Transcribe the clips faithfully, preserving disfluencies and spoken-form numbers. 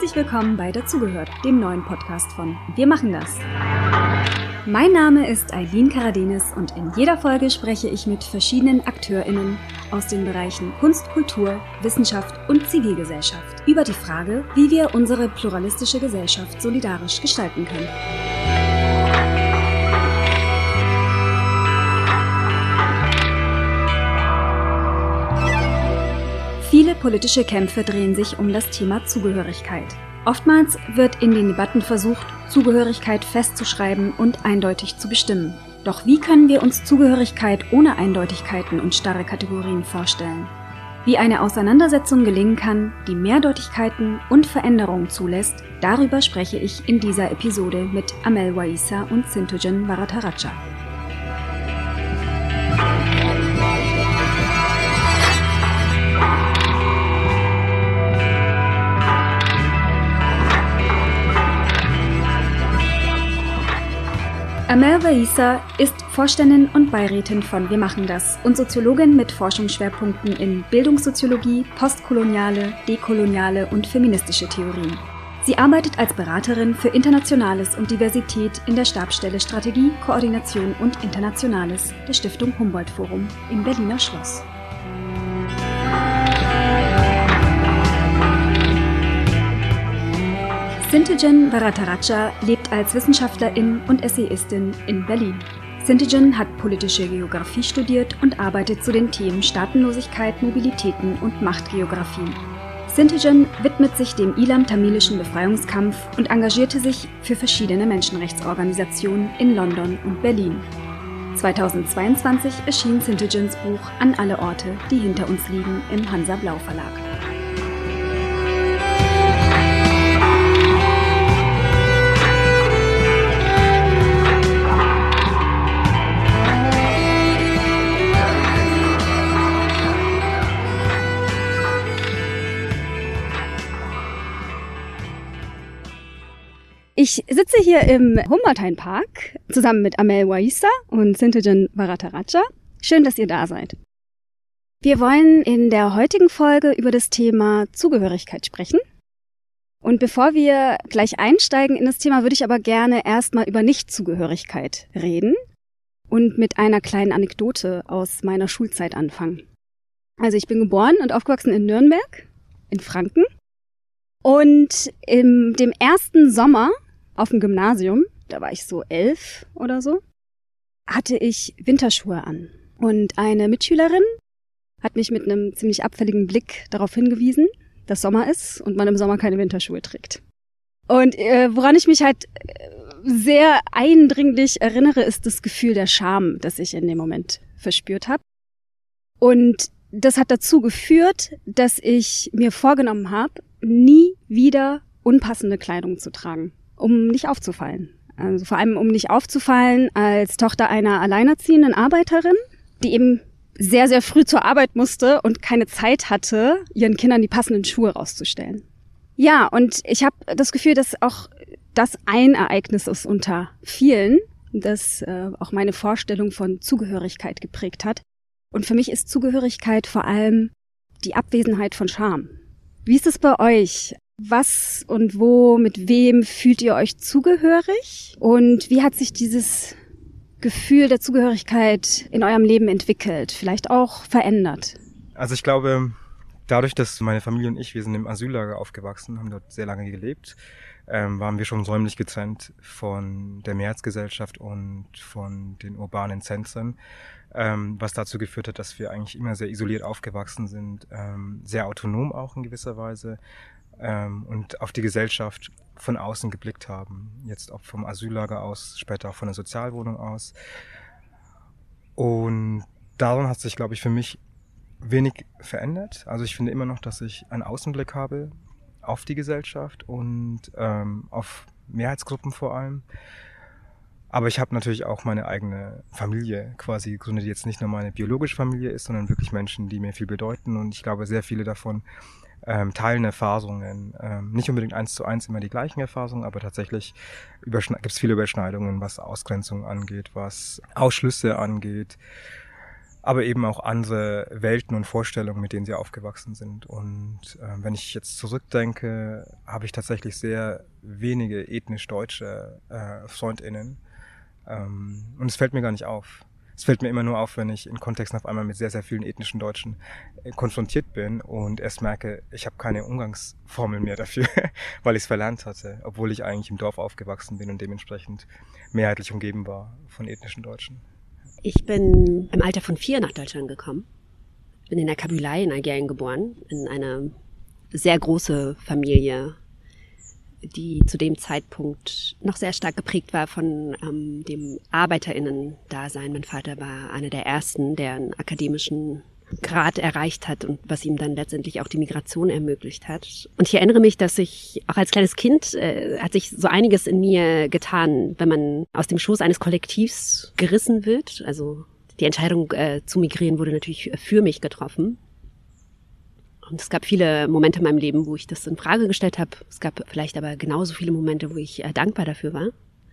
Herzlich willkommen bei Dazugehört, dem neuen Podcast von Wir machen das. Mein Name ist Eileen Karadenis und in jeder Folge spreche ich mit verschiedenen AkteurInnen aus den Bereichen Kunst, Kultur, Wissenschaft und Zivilgesellschaft über die Frage, wie wir unsere pluralistische Gesellschaft solidarisch gestalten können. Viele politische Kämpfe drehen sich um das Thema Zugehörigkeit. Oftmals wird in den Debatten versucht, Zugehörigkeit festzuschreiben und eindeutig zu bestimmen. Doch wie können wir uns Zugehörigkeit ohne Eindeutigkeiten und starre Kategorien vorstellen? Wie eine Auseinandersetzung gelingen kann, die Mehrdeutigkeiten und Veränderungen zulässt, darüber spreche ich in dieser Episode mit Amel Waissa und Sintojen Varadaraja. Amel Waissa ist Vorständin und Beirätin von Wir machen das und Soziologin mit Forschungsschwerpunkten in Bildungssoziologie, postkoloniale, dekoloniale und feministische Theorien. Sie arbeitet als Beraterin für Internationales und Diversität in der Stabsstelle Strategie, Koordination und Internationales der Stiftung Humboldt Forum im Berliner Schloss. Sintojen Varadaraja lebt als Wissenschaftlerin und Essayistin in Berlin. Sintojen hat politische Geografie studiert und arbeitet zu den Themen Staatenlosigkeit, Mobilitäten und Machtgeografien. Sintojen widmet sich dem ilam-tamilischen Befreiungskampf und engagierte sich für verschiedene Menschenrechtsorganisationen in London und Berlin. zweitausendzweiundzwanzig erschien Sintojens Buch An alle Orte, die hinter uns liegen im Hansa Blau Verlag. Ich sitze hier im Humboldt-Hain-Park zusammen mit Amel Waissa und Sintojen Varadaraja. Schön, dass ihr da seid. Wir wollen in der heutigen Folge über das Thema Zugehörigkeit sprechen. Und bevor wir gleich einsteigen in das Thema, würde ich aber gerne erstmal über Nichtzugehörigkeit reden und mit einer kleinen Anekdote aus meiner Schulzeit anfangen. Also ich bin geboren und aufgewachsen in Nürnberg, in Franken. Und in dem ersten Sommer auf dem Gymnasium, da war ich so elf oder so, hatte ich Winterschuhe an. Und eine Mitschülerin hat mich mit einem ziemlich abfälligen Blick darauf hingewiesen, dass Sommer ist und man im Sommer keine Winterschuhe trägt. Und äh, woran ich mich halt sehr eindringlich erinnere, ist das Gefühl der Scham, das ich in dem Moment verspürt habe. Und das hat dazu geführt, dass ich mir vorgenommen habe, nie wieder unpassende Kleidung zu tragen, um nicht aufzufallen. Also vor allem, um nicht aufzufallen als Tochter einer alleinerziehenden Arbeiterin, die eben sehr, sehr früh zur Arbeit musste und keine Zeit hatte, ihren Kindern die passenden Schuhe rauszustellen. Ja, und ich habe das Gefühl, dass auch das ein Ereignis ist unter vielen, das äh, auch meine Vorstellung von Zugehörigkeit geprägt hat. Und für mich ist Zugehörigkeit vor allem die Abwesenheit von Scham. Wie ist es bei euch? Was und wo, mit wem fühlt ihr euch zugehörig? Und wie hat sich dieses Gefühl der Zugehörigkeit in eurem Leben entwickelt? Vielleicht auch verändert? Also ich glaube, dadurch, dass meine Familie und ich, wir sind im Asyllager aufgewachsen, haben dort sehr lange gelebt, ähm, waren wir schon räumlich getrennt von der Mehrheitsgesellschaft und von den urbanen Zentren. Ähm, was dazu geführt hat, dass wir eigentlich immer sehr isoliert aufgewachsen sind, ähm, sehr autonom auch in gewisser Weise ähm, und auf die Gesellschaft von außen geblickt haben. Jetzt auch vom Asyllager aus, später auch von der Sozialwohnung aus. Und daran hat sich, glaube ich, für mich wenig verändert. Also ich finde immer noch, dass ich einen Außenblick habe auf die Gesellschaft und ähm, auf Mehrheitsgruppen vor allem. Aber ich habe natürlich auch meine eigene Familie quasi gegründet, die jetzt nicht nur meine biologische Familie ist, sondern wirklich Menschen, die mir viel bedeuten. Und ich glaube, sehr viele davon ähm, teilen Erfahrungen. Ähm, nicht unbedingt eins zu eins immer die gleichen Erfahrungen, aber tatsächlich gibt es viele Überschneidungen, was Ausgrenzung angeht, was Ausschlüsse angeht. aber eben auch andere Welten und Vorstellungen, mit denen sie aufgewachsen sind. Und äh, wenn ich jetzt zurückdenke, habe ich tatsächlich sehr wenige ethnisch deutsche äh, FreundInnen. Ähm, und es fällt mir gar nicht auf. Es fällt mir immer nur auf, wenn ich in Kontexten auf einmal mit sehr, sehr vielen ethnischen Deutschen äh, konfrontiert bin und erst merke, ich habe keine Umgangsformel mehr dafür, weil ich es verlernt hatte, obwohl ich eigentlich im Dorf aufgewachsen bin und dementsprechend mehrheitlich umgeben war von ethnischen Deutschen. Ich bin im Alter von vier nach Deutschland gekommen. Bin in der Kabylei in Algerien geboren, in eine sehr große Familie, die zu dem Zeitpunkt noch sehr stark geprägt war von ähm, dem ArbeiterInnen-Dasein. Mein Vater war einer der ersten, der einen akademischen Grad erreicht hat und was ihm dann letztendlich auch die Migration ermöglicht hat. Und ich erinnere mich, dass ich auch als kleines Kind äh, hat sich so einiges in mir getan, wenn man aus dem Schoß eines Kollektivs gerissen wird. Also die Entscheidung äh, zu migrieren wurde natürlich für mich getroffen. Und es gab viele Momente in meinem Leben, wo ich das in Frage gestellt habe. Es gab vielleicht aber genauso viele Momente, wo ich äh, dankbar dafür war.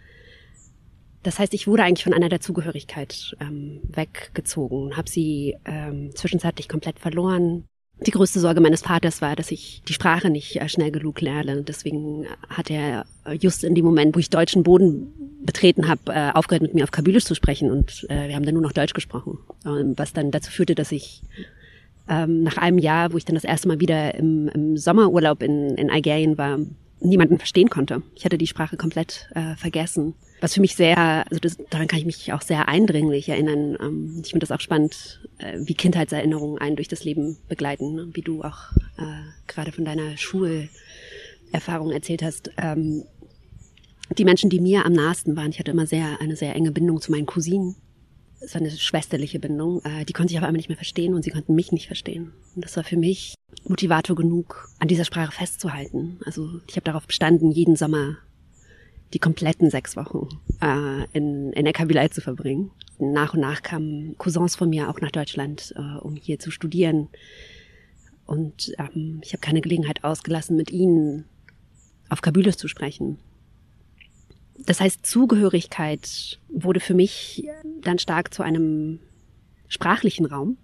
Das heißt, ich wurde eigentlich von einer Dazugehörigkeit ähm, weggezogen, habe sie ähm, zwischenzeitlich komplett verloren. Die größte Sorge meines Vaters war, dass ich die Sprache nicht äh, schnell genug lerne. Deswegen hat er just in dem Moment, wo ich deutschen Boden betreten habe, äh, aufgehört, mit mir auf Kabylisch zu sprechen. Und äh, wir haben dann nur noch Deutsch gesprochen, ähm, was dann dazu führte, dass ich ähm, nach einem Jahr, wo ich dann das erste Mal wieder im, im Sommerurlaub in, in Algerien war, niemanden verstehen konnte. Ich hatte die Sprache komplett äh, vergessen. Was für mich sehr, also das, daran kann ich mich auch sehr eindringlich erinnern. Ähm, ich finde das auch spannend, äh, wie Kindheitserinnerungen einen durch das Leben begleiten, ne? Wie du auch äh, gerade von deiner Schulerfahrung erzählt hast. Ähm, die Menschen, die mir am nahesten waren, ich hatte immer sehr eine sehr enge Bindung zu meinen Cousinen. Es war eine schwesterliche Bindung. Äh, die konnte ich auf einmal nicht mehr verstehen und sie konnten mich nicht verstehen. Und das war für mich Motivator genug, an dieser Sprache festzuhalten. Also ich habe darauf bestanden, jeden Sommer die kompletten sechs Wochen äh, in, in der Kabylei zu verbringen. Nach und nach kamen Cousins von mir auch nach Deutschland, äh, um hier zu studieren. Und ähm, ich habe keine Gelegenheit ausgelassen, mit ihnen auf Kabylisch zu sprechen. Das heißt, Zugehörigkeit wurde für mich dann stark zu einem sprachlichen Raum.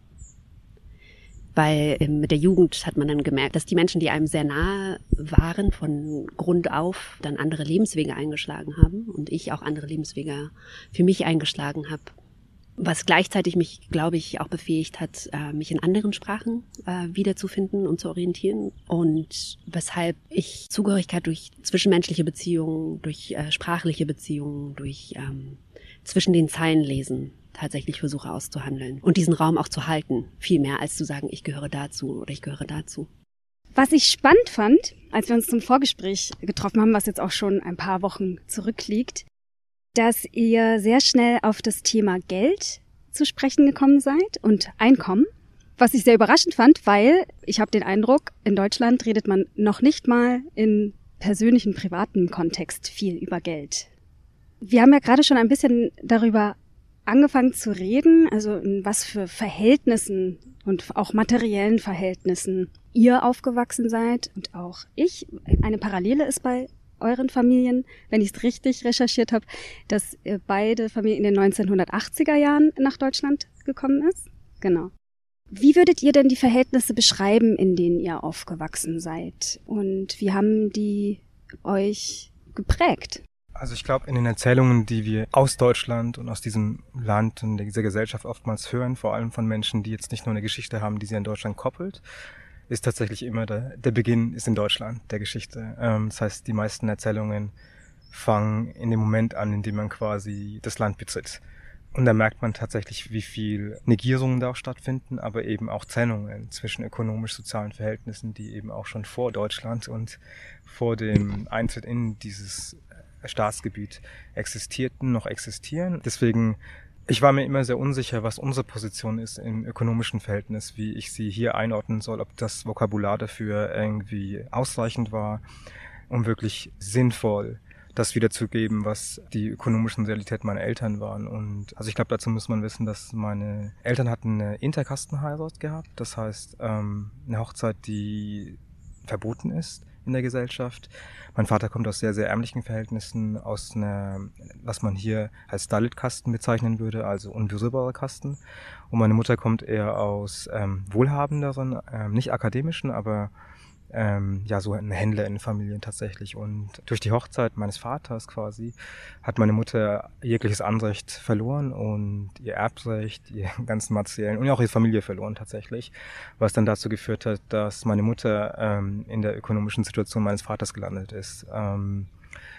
Weil mit der Jugend hat man dann gemerkt, dass die Menschen, die einem sehr nahe waren, von Grund auf dann andere Lebenswege eingeschlagen haben und ich auch andere Lebenswege für mich eingeschlagen habe. Was gleichzeitig mich, glaube ich, auch befähigt hat, mich in anderen Sprachen wiederzufinden und zu orientieren. Und weshalb ich Zugehörigkeit durch zwischenmenschliche Beziehungen, durch sprachliche Beziehungen, durch ähm, zwischen den Zeilen lesen tatsächlich versuche auszuhandeln und diesen Raum auch zu halten, viel mehr als zu sagen, ich gehöre dazu oder ich gehöre dazu. Was ich spannend fand, als wir uns zum Vorgespräch getroffen haben, was jetzt auch schon ein paar Wochen zurückliegt, dass ihr sehr schnell auf das Thema Geld zu sprechen gekommen seid und Einkommen, was ich sehr überraschend fand, weil ich habe den Eindruck, in Deutschland redet man noch nicht mal in persönlichen, privaten Kontext viel über Geld. Wir haben ja gerade schon ein bisschen darüber angefangen zu reden, also in was für Verhältnissen und auch materiellen Verhältnissen ihr aufgewachsen seid und auch ich. Eine Parallele ist bei euren Familien, wenn ich es richtig recherchiert habe, dass beide Familien in den neunzehnhundertachtziger Jahren nach Deutschland gekommen ist. Genau. Wie würdet ihr denn die Verhältnisse beschreiben, in denen ihr aufgewachsen seid? Und wie haben die euch geprägt? Also ich glaube, in den Erzählungen, die wir aus Deutschland und aus diesem Land und dieser Gesellschaft oftmals hören, vor allem von Menschen, die jetzt nicht nur eine Geschichte haben, die sie an Deutschland koppelt, ist tatsächlich immer der, der Beginn ist in Deutschland der Geschichte. Ähm, das heißt, die meisten Erzählungen fangen in dem Moment an, in dem man quasi das Land betritt. Und da merkt man tatsächlich, wie viel Negierungen da auch stattfinden, aber eben auch Trennungen zwischen ökonomisch-sozialen Verhältnissen, die eben auch schon vor Deutschland und vor dem Eintritt in dieses Staatsgebiet existierten, noch existieren. Deswegen, ich war mir immer sehr unsicher, was unsere Position ist im ökonomischen Verhältnis, wie ich sie hier einordnen soll, ob das Vokabular dafür irgendwie ausreichend war, um wirklich sinnvoll das wiederzugeben, was die ökonomischen Realitäten meiner Eltern waren. Und also ich glaube, dazu muss man wissen, dass meine Eltern hatten eine Interkastenheirat gehabt, das heißt ähm, eine Hochzeit, die verboten ist in der Gesellschaft. Mein Vater kommt aus sehr, sehr ärmlichen Verhältnissen, aus einer, was man hier als Dalit-Kasten bezeichnen würde, also unberührbare Kasten. Und meine Mutter kommt eher aus ähm, wohlhabenderen, ähm, nicht akademischen, aber Ähm, ja, so ein Händler in Familien tatsächlich. Und durch die Hochzeit meines Vaters quasi hat meine Mutter jegliches Anrecht verloren und ihr Erbrecht, ihren ganzen materiellen und auch ihre Familie verloren tatsächlich, was dann dazu geführt hat, dass meine Mutter ähm, in der ökonomischen Situation meines Vaters gelandet ist. Ähm,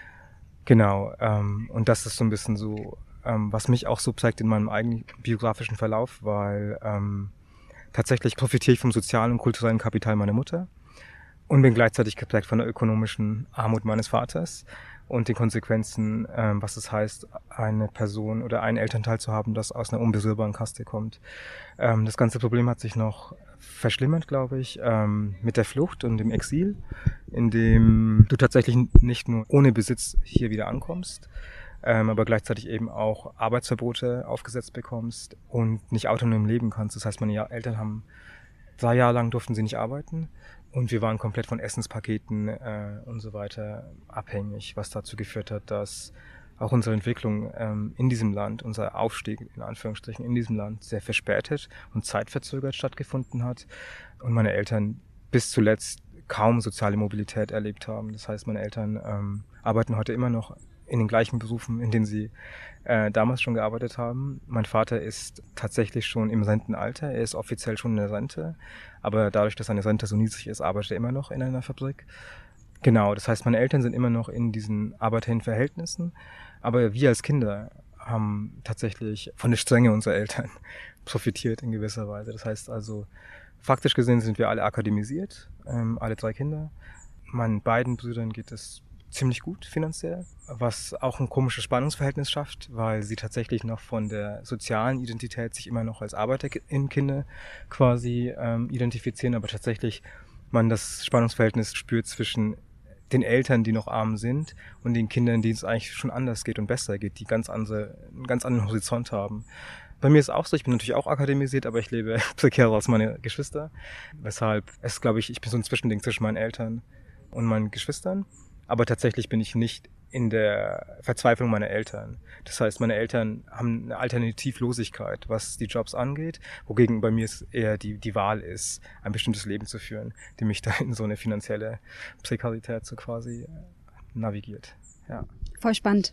genau, ähm, und das ist so ein bisschen so, ähm, was mich auch so zeigt in meinem eigenen biografischen Verlauf, weil ähm, tatsächlich profitiere ich vom sozialen und kulturellen Kapital meiner Mutter. Und bin gleichzeitig geprägt von der ökonomischen Armut meines Vaters und den Konsequenzen, ähm, was es heißt, eine Person oder einen Elternteil zu haben, das aus einer unberührbaren Kaste kommt. Ähm, das ganze Problem hat sich noch verschlimmert, glaube ich, ähm, mit der Flucht und dem Exil, in dem du tatsächlich nicht nur ohne Besitz hier wieder ankommst, ähm, aber gleichzeitig eben auch Arbeitsverbote aufgesetzt bekommst und nicht autonom leben kannst. Das heißt, meine Eltern haben drei Jahre lang durften sie nicht arbeiten. Und wir waren komplett von Essenspaketen äh, und so weiter abhängig, was dazu geführt hat, dass auch unsere Entwicklung ähm, in diesem Land, unser Aufstieg in Anführungsstrichen in diesem Land sehr verspätet und zeitverzögert stattgefunden hat und meine Eltern bis zuletzt kaum soziale Mobilität erlebt haben. Das heißt, meine Eltern ähm, arbeiten heute immer noch in den gleichen Berufen, in denen sie äh, damals schon gearbeitet haben. Mein Vater ist tatsächlich schon im Rentenalter, er ist offiziell schon in der Rente, aber dadurch, dass seine Rente so niedrig ist, arbeitet er immer noch in einer Fabrik. Genau, das heißt, meine Eltern sind immer noch in diesen arbeiterlichen Verhältnissen, aber wir als Kinder haben tatsächlich von der Strenge unserer Eltern profitiert in gewisser Weise. Das heißt also, faktisch gesehen sind wir alle akademisiert, ähm, alle drei Kinder. Meinen beiden Brüdern geht es ziemlich gut finanziell, was auch ein komisches Spannungsverhältnis schafft, weil sie tatsächlich noch von der sozialen Identität sich immer noch als ArbeiterInnen-Kinder quasi ähm, identifizieren, aber tatsächlich man das Spannungsverhältnis spürt zwischen den Eltern, die noch arm sind, und den Kindern, denen es eigentlich schon anders geht und besser geht, die ganz andere, einen ganz anderen Horizont haben. Bei mir ist es auch so, ich bin natürlich auch akademisiert, aber ich lebe prekärer als meine Geschwister, weshalb es, glaube ich, ich bin so ein Zwischending zwischen meinen Eltern und meinen Geschwistern. Aber tatsächlich bin ich nicht in der Verzweiflung meiner Eltern. Das heißt, meine Eltern haben eine Alternativlosigkeit, was die Jobs angeht, wogegen bei mir es eher die, die Wahl ist, ein bestimmtes Leben zu führen, die mich da in so eine finanzielle Prekarität so quasi navigiert. Ja. Voll spannend.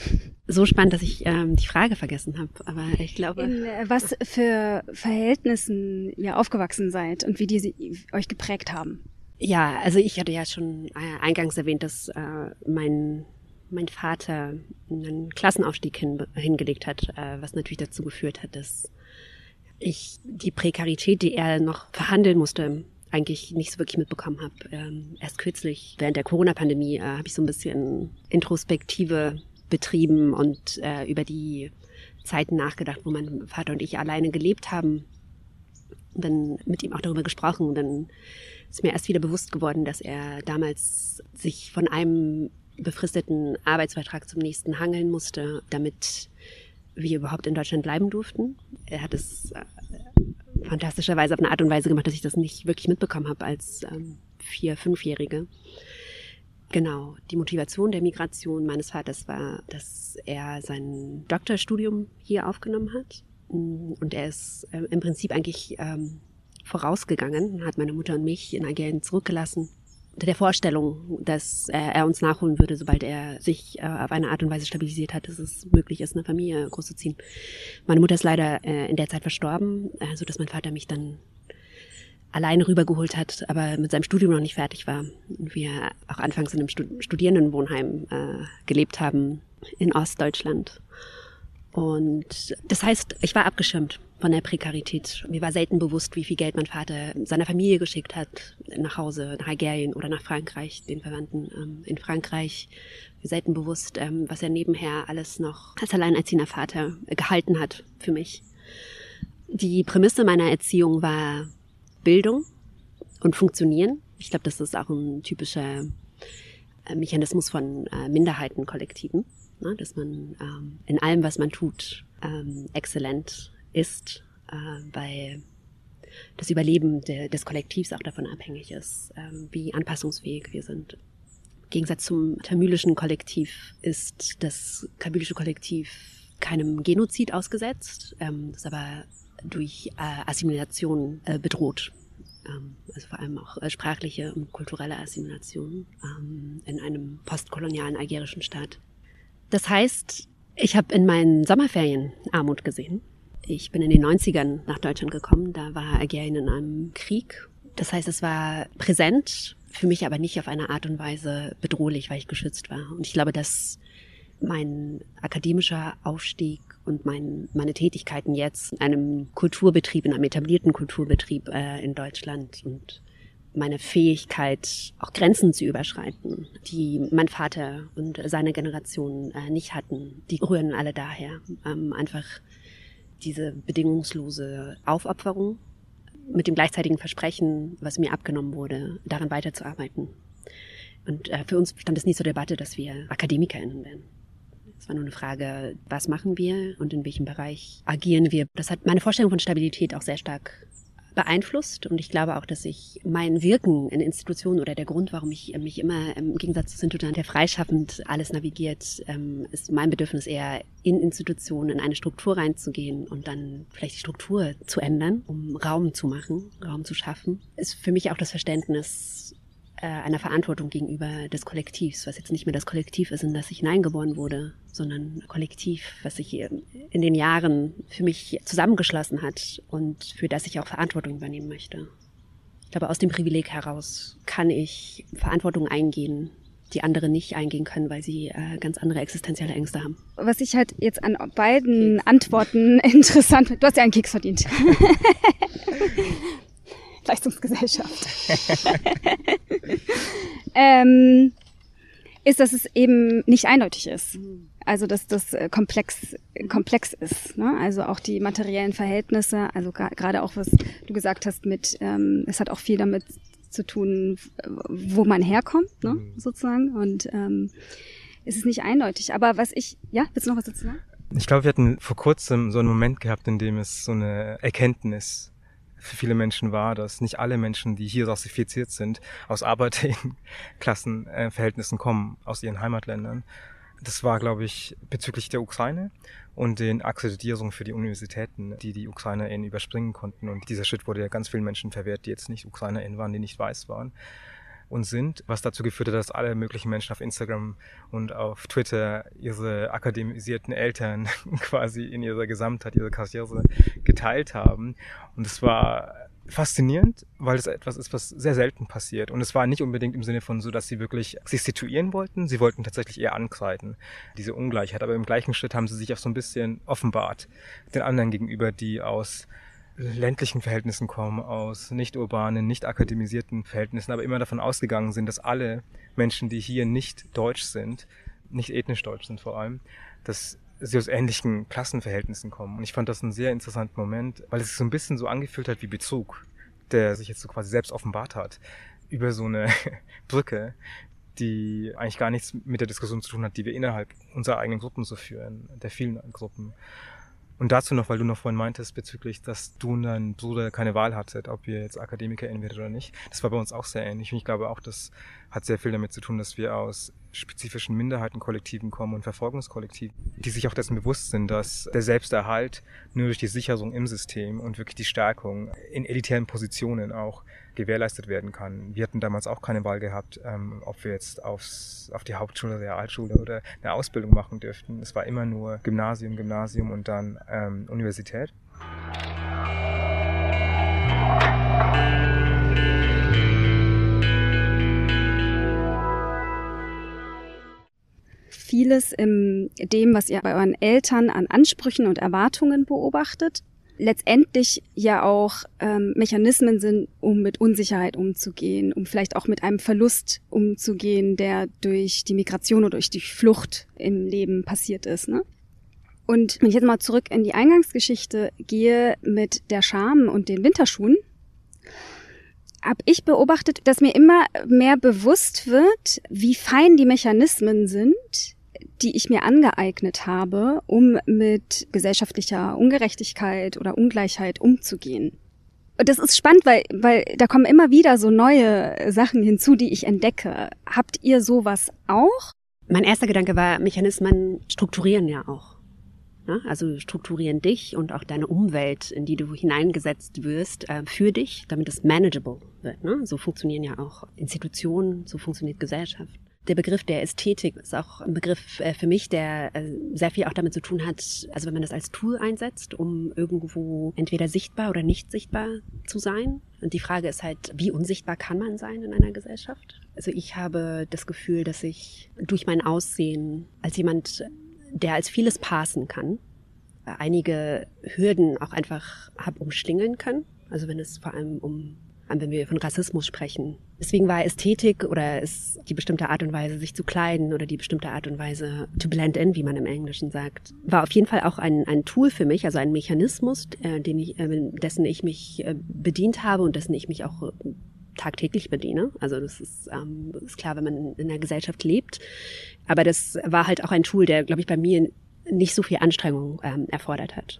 So spannend, dass ich ähm, die Frage vergessen habe, aber ich glaube... In äh, was für Verhältnissen ihr aufgewachsen seid und wie die sie euch geprägt haben. Ja, also ich hatte ja schon äh, eingangs erwähnt, dass äh, mein mein Vater einen Klassenaufstieg hin, hingelegt hat, äh, was natürlich dazu geführt hat, dass ich die Prekarität, die er noch verhandeln musste, eigentlich nicht so wirklich mitbekommen habe. Ähm, erst kürzlich, während der Corona-Pandemie, äh, habe ich so ein bisschen Introspektive betrieben und äh, über die Zeiten nachgedacht, wo mein Vater und ich alleine gelebt haben. Und dann mit ihm auch darüber gesprochen. Und dann ist mir erst wieder bewusst geworden, dass er damals sich von einem befristeten Arbeitsvertrag zum nächsten hangeln musste, damit wir überhaupt in Deutschland bleiben durften. Er hat es äh, fantastischerweise auf eine Art und Weise gemacht, dass ich das nicht wirklich mitbekommen habe als ähm, Vier-, Fünfjährige. Genau, die Motivation der Migration meines Vaters war, dass er sein Doktorstudium hier aufgenommen hat. Und er ist äh, im Prinzip eigentlich ähm, vorausgegangen, hat meine Mutter und mich in Algerien zurückgelassen, unter der Vorstellung, dass äh, er uns nachholen würde, sobald er sich äh, auf eine Art und Weise stabilisiert hat, dass es möglich ist, eine Familie großzuziehen. Meine Mutter ist leider äh, in der Zeit verstorben, äh, sodass mein Vater mich dann alleine rübergeholt hat, aber mit seinem Studium noch nicht fertig war. Und wir auch anfangs in einem Stud- Studierendenwohnheim äh, gelebt haben in Ostdeutschland. Und das heißt, ich war abgeschirmt von der Prekarität. Mir war selten bewusst, wie viel Geld mein Vater seiner Familie geschickt hat, nach Hause, nach Algerien oder nach Frankreich, den Verwandten ähm, in Frankreich. Mir selten bewusst, ähm, was er nebenher alles noch als alleinerziehender Vater gehalten hat für mich. Die Prämisse meiner Erziehung war Bildung und Funktionieren. Ich glaube, das ist auch ein typischer Mechanismus von äh, Minderheitenkollektiven. Ne, dass man ähm, in allem, was man tut, ähm, exzellent ist, äh, weil das Überleben de, des Kollektivs auch davon abhängig ist, ähm, wie anpassungsfähig wir sind. Im Gegensatz zum tamilischen Kollektiv ist das kabylische Kollektiv keinem Genozid ausgesetzt, ähm, das aber durch äh, Assimilation äh, bedroht. Ähm, also vor allem auch äh, sprachliche und kulturelle Assimilation ähm, in einem postkolonialen algerischen Staat. Das heißt, ich habe in meinen Sommerferien Armut gesehen. Ich bin in den neunzigern nach Deutschland gekommen, da war Algerien in einem Krieg. Das heißt, es war präsent, für mich aber nicht auf eine Art und Weise bedrohlich, weil ich geschützt war. Und ich glaube, dass mein akademischer Aufstieg und mein, meine Tätigkeiten jetzt in einem Kulturbetrieb, in einem etablierten Kulturbetrieb äh, in Deutschland und meine Fähigkeit, auch Grenzen zu überschreiten, die mein Vater und seine Generation äh, nicht hatten, die rühren alle daher. Ähm, einfach diese bedingungslose Aufopferung mit dem gleichzeitigen Versprechen, was mir abgenommen wurde, daran weiterzuarbeiten. Und äh, für uns stand es nie zur Debatte, dass wir AkademikerInnen werden. Es war nur eine Frage, was machen wir und in welchem Bereich agieren wir. Das hat meine Vorstellung von Stabilität auch sehr stark beeinflusst. Und ich glaube auch, dass ich mein Wirken in Institutionen oder der Grund, warum ich mich immer im Gegensatz zu Sintudan, der freischaffend alles navigiert, ist mein Bedürfnis eher in Institutionen, in eine Struktur reinzugehen und dann vielleicht die Struktur zu ändern, um Raum zu machen, Raum zu schaffen, ist für mich auch das Verständnis einer Verantwortung gegenüber des Kollektivs, was jetzt nicht mehr das Kollektiv ist, in das ich hineingeboren wurde, sondern ein Kollektiv, was sich in den Jahren für mich zusammengeschlossen hat und für das ich auch Verantwortung übernehmen möchte. Ich glaube, aus dem Privileg heraus kann ich Verantwortung eingehen, die andere nicht eingehen können, weil sie äh, ganz andere existenzielle Ängste haben. Was ich halt jetzt an beiden Antworten interessant finde, du hast ja einen Keks verdient. Leistungsgesellschaft. ähm, ist, dass es eben nicht eindeutig ist. Also, dass das komplex, komplex ist. Ne? Also auch die materiellen Verhältnisse, also gerade auch, was du gesagt hast mit, ähm, es hat auch viel damit zu tun, wo man herkommt, ne? Mhm. sozusagen. Und ähm, es ist nicht eindeutig. Aber was ich, ja, willst du noch was dazu sagen? Ich glaube, wir hatten vor kurzem so einen Moment gehabt, in dem es so eine Erkenntnis für viele Menschen war, dass nicht alle Menschen, die hier rassifiziert sind, aus Arbeiterklassenverhältnissen kommen, aus ihren Heimatländern. Das war, glaube ich, bezüglich der Ukraine und den Akkreditierungen für die Universitäten, die die UkrainerInnen überspringen konnten. Und dieser Schritt wurde ja ganz vielen Menschen verwehrt, die jetzt nicht UkrainerInnen waren, die nicht weiß waren und sind, was dazu geführt hat, dass alle möglichen Menschen auf Instagram und auf Twitter ihre akademisierten Eltern quasi in ihrer Gesamtheit, ihre Karriere geteilt haben. Und es war faszinierend, weil es etwas ist, was sehr selten passiert. Und es war nicht unbedingt im Sinne von so, dass sie wirklich sich situieren wollten. Sie wollten tatsächlich eher ankreiden, diese Ungleichheit. Aber im gleichen Schritt haben sie sich auch so ein bisschen offenbart den anderen gegenüber, die aus ländlichen Verhältnissen kommen, aus nicht urbanen, nicht akademisierten Verhältnissen, aber immer davon ausgegangen sind, dass alle Menschen, die hier nicht deutsch sind, nicht ethnisch deutsch sind vor allem, dass sie aus ähnlichen Klassenverhältnissen kommen. Und ich fand das einen sehr interessanten Moment, weil es sich so ein bisschen so angefühlt hat wie Betrug, der sich jetzt so quasi selbst offenbart hat, über so eine Brücke, die eigentlich gar nichts mit der Diskussion zu tun hat, die wir innerhalb unserer eigenen Gruppen so führen, der vielen Gruppen. Und dazu noch, weil du noch vorhin meintest, bezüglich, dass du und dein Bruder keine Wahl hattet, ob ihr jetzt AkademikerInnen werdet oder nicht. Das war bei uns auch sehr ähnlich. Und ich glaube auch, das hat sehr viel damit zu tun, dass wir aus spezifischen Minderheitenkollektiven kommen und Verfolgungskollektiven, die sich auch dessen bewusst sind, dass der Selbsterhalt nur durch die Sicherung im System und wirklich die Stärkung in elitären Positionen auch gewährleistet werden kann. Wir hatten damals auch keine Wahl gehabt, ähm, ob wir jetzt aufs, auf die Hauptschule, Realschule oder eine Ausbildung machen dürften. Es war immer nur Gymnasium, Gymnasium und dann ähm, Universität. Vieles in dem, was ihr bei euren Eltern an Ansprüchen und Erwartungen beobachtet, letztendlich ja auch ähm, Mechanismen sind, um mit Unsicherheit umzugehen, um vielleicht auch mit einem Verlust umzugehen, der durch die Migration oder durch die Flucht im Leben passiert ist, ne? Und wenn ich jetzt mal zurück in die Eingangsgeschichte gehe mit der Scham und den Winterschuhen, habe ich beobachtet, dass mir immer mehr bewusst wird, wie fein die Mechanismen sind, die ich mir angeeignet habe, um mit gesellschaftlicher Ungerechtigkeit oder Ungleichheit umzugehen. Das ist spannend, weil, weil da kommen immer wieder so neue Sachen hinzu, die ich entdecke. Habt ihr sowas auch? Mein erster Gedanke war, Mechanismen strukturieren ja auch. Ne? Also strukturieren dich und auch deine Umwelt, in die du hineingesetzt wirst, äh, für dich, damit es manageable wird. Ne? So funktionieren ja auch Institutionen, so funktioniert Gesellschaft. Der Begriff der Ästhetik ist auch ein Begriff äh, für mich, der äh, sehr viel auch damit zu tun hat, also wenn man das als Tool einsetzt, um irgendwo entweder sichtbar oder nicht sichtbar zu sein. Und die Frage ist halt, wie unsichtbar kann man sein in einer Gesellschaft? Also ich habe das Gefühl, dass ich durch mein Aussehen als jemand, der als vieles passen kann, einige Hürden auch einfach habe umschlingeln können. Also wenn es vor allem um wenn wir von Rassismus sprechen. Deswegen war Ästhetik oder ist die bestimmte Art und Weise, sich zu kleiden oder die bestimmte Art und Weise to blend in, wie man im Englischen sagt, war auf jeden Fall auch ein, ein Tool für mich, also ein Mechanismus, äh, den ich, äh, dessen ich mich äh, bedient habe und dessen ich mich auch äh, tagtäglich bediene. Also das ist, ähm, ist klar, wenn man in einer Gesellschaft lebt. Aber das war halt auch ein Tool, der, glaube ich, bei mir nicht so viel Anstrengung ähm, erfordert hat.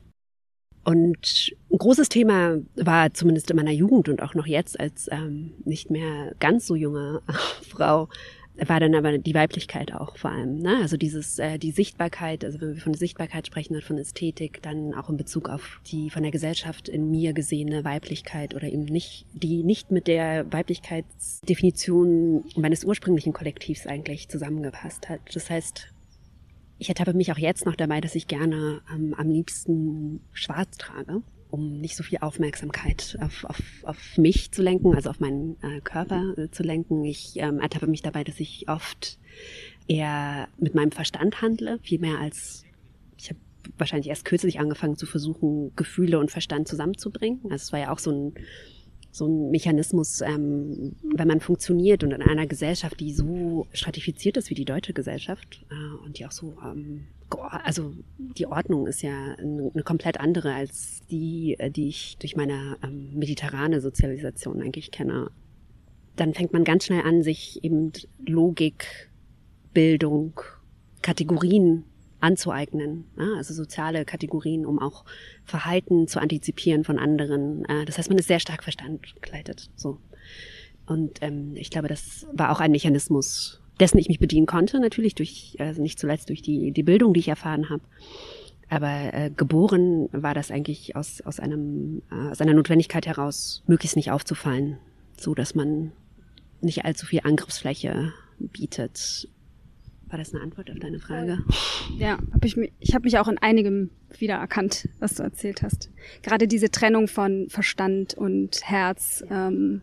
Und ein großes Thema war zumindest in meiner Jugend und auch noch jetzt als ähm, nicht mehr ganz so junge Frau, war dann aber die Weiblichkeit auch vor allem. Ne? Also dieses äh, die Sichtbarkeit, also wenn wir von Sichtbarkeit sprechen und von Ästhetik, dann auch in Bezug auf die von der Gesellschaft in mir gesehene Weiblichkeit oder eben nicht, die nicht mit der Weiblichkeitsdefinition meines ursprünglichen Kollektivs eigentlich zusammengepasst hat. Das heißt, ich ertappe mich auch jetzt noch dabei, dass ich gerne ähm, am liebsten schwarz trage, um nicht so viel Aufmerksamkeit auf, auf, auf mich zu lenken, also auf meinen äh, Körper äh, zu lenken. Ich ähm, ertappe mich dabei, dass ich oft eher mit meinem Verstand handle, viel mehr als, ich habe wahrscheinlich erst kürzlich angefangen zu versuchen, Gefühle und Verstand zusammenzubringen. Also es war ja auch so ein so ein Mechanismus, ähm, wenn man funktioniert und in einer Gesellschaft, die so stratifiziert ist wie die deutsche Gesellschaft äh, und die auch so, ähm, also die Ordnung ist ja eine, eine komplett andere als die, die ich durch meine ähm, mediterrane Sozialisation eigentlich kenne. Dann fängt man ganz schnell an, sich eben Logik, Bildung, Kategorien anzueignen, ja, also soziale Kategorien, um auch Verhalten zu antizipieren von anderen. Das heißt, man ist sehr stark verstandgeleitet. So. Und ähm, ich glaube, das war auch ein Mechanismus, dessen ich mich bedienen konnte, natürlich durch, also nicht zuletzt durch die, die Bildung, die ich erfahren habe. Aber äh, geboren war das eigentlich aus, aus, einem, äh, aus einer Notwendigkeit heraus, möglichst nicht aufzufallen, so dass man nicht allzu viel Angriffsfläche bietet. War das eine Antwort auf deine Frage? Ja, hab ich, ich habe mich auch in einigem wiedererkannt, was du erzählt hast. Gerade diese Trennung von Verstand und Herz ähm,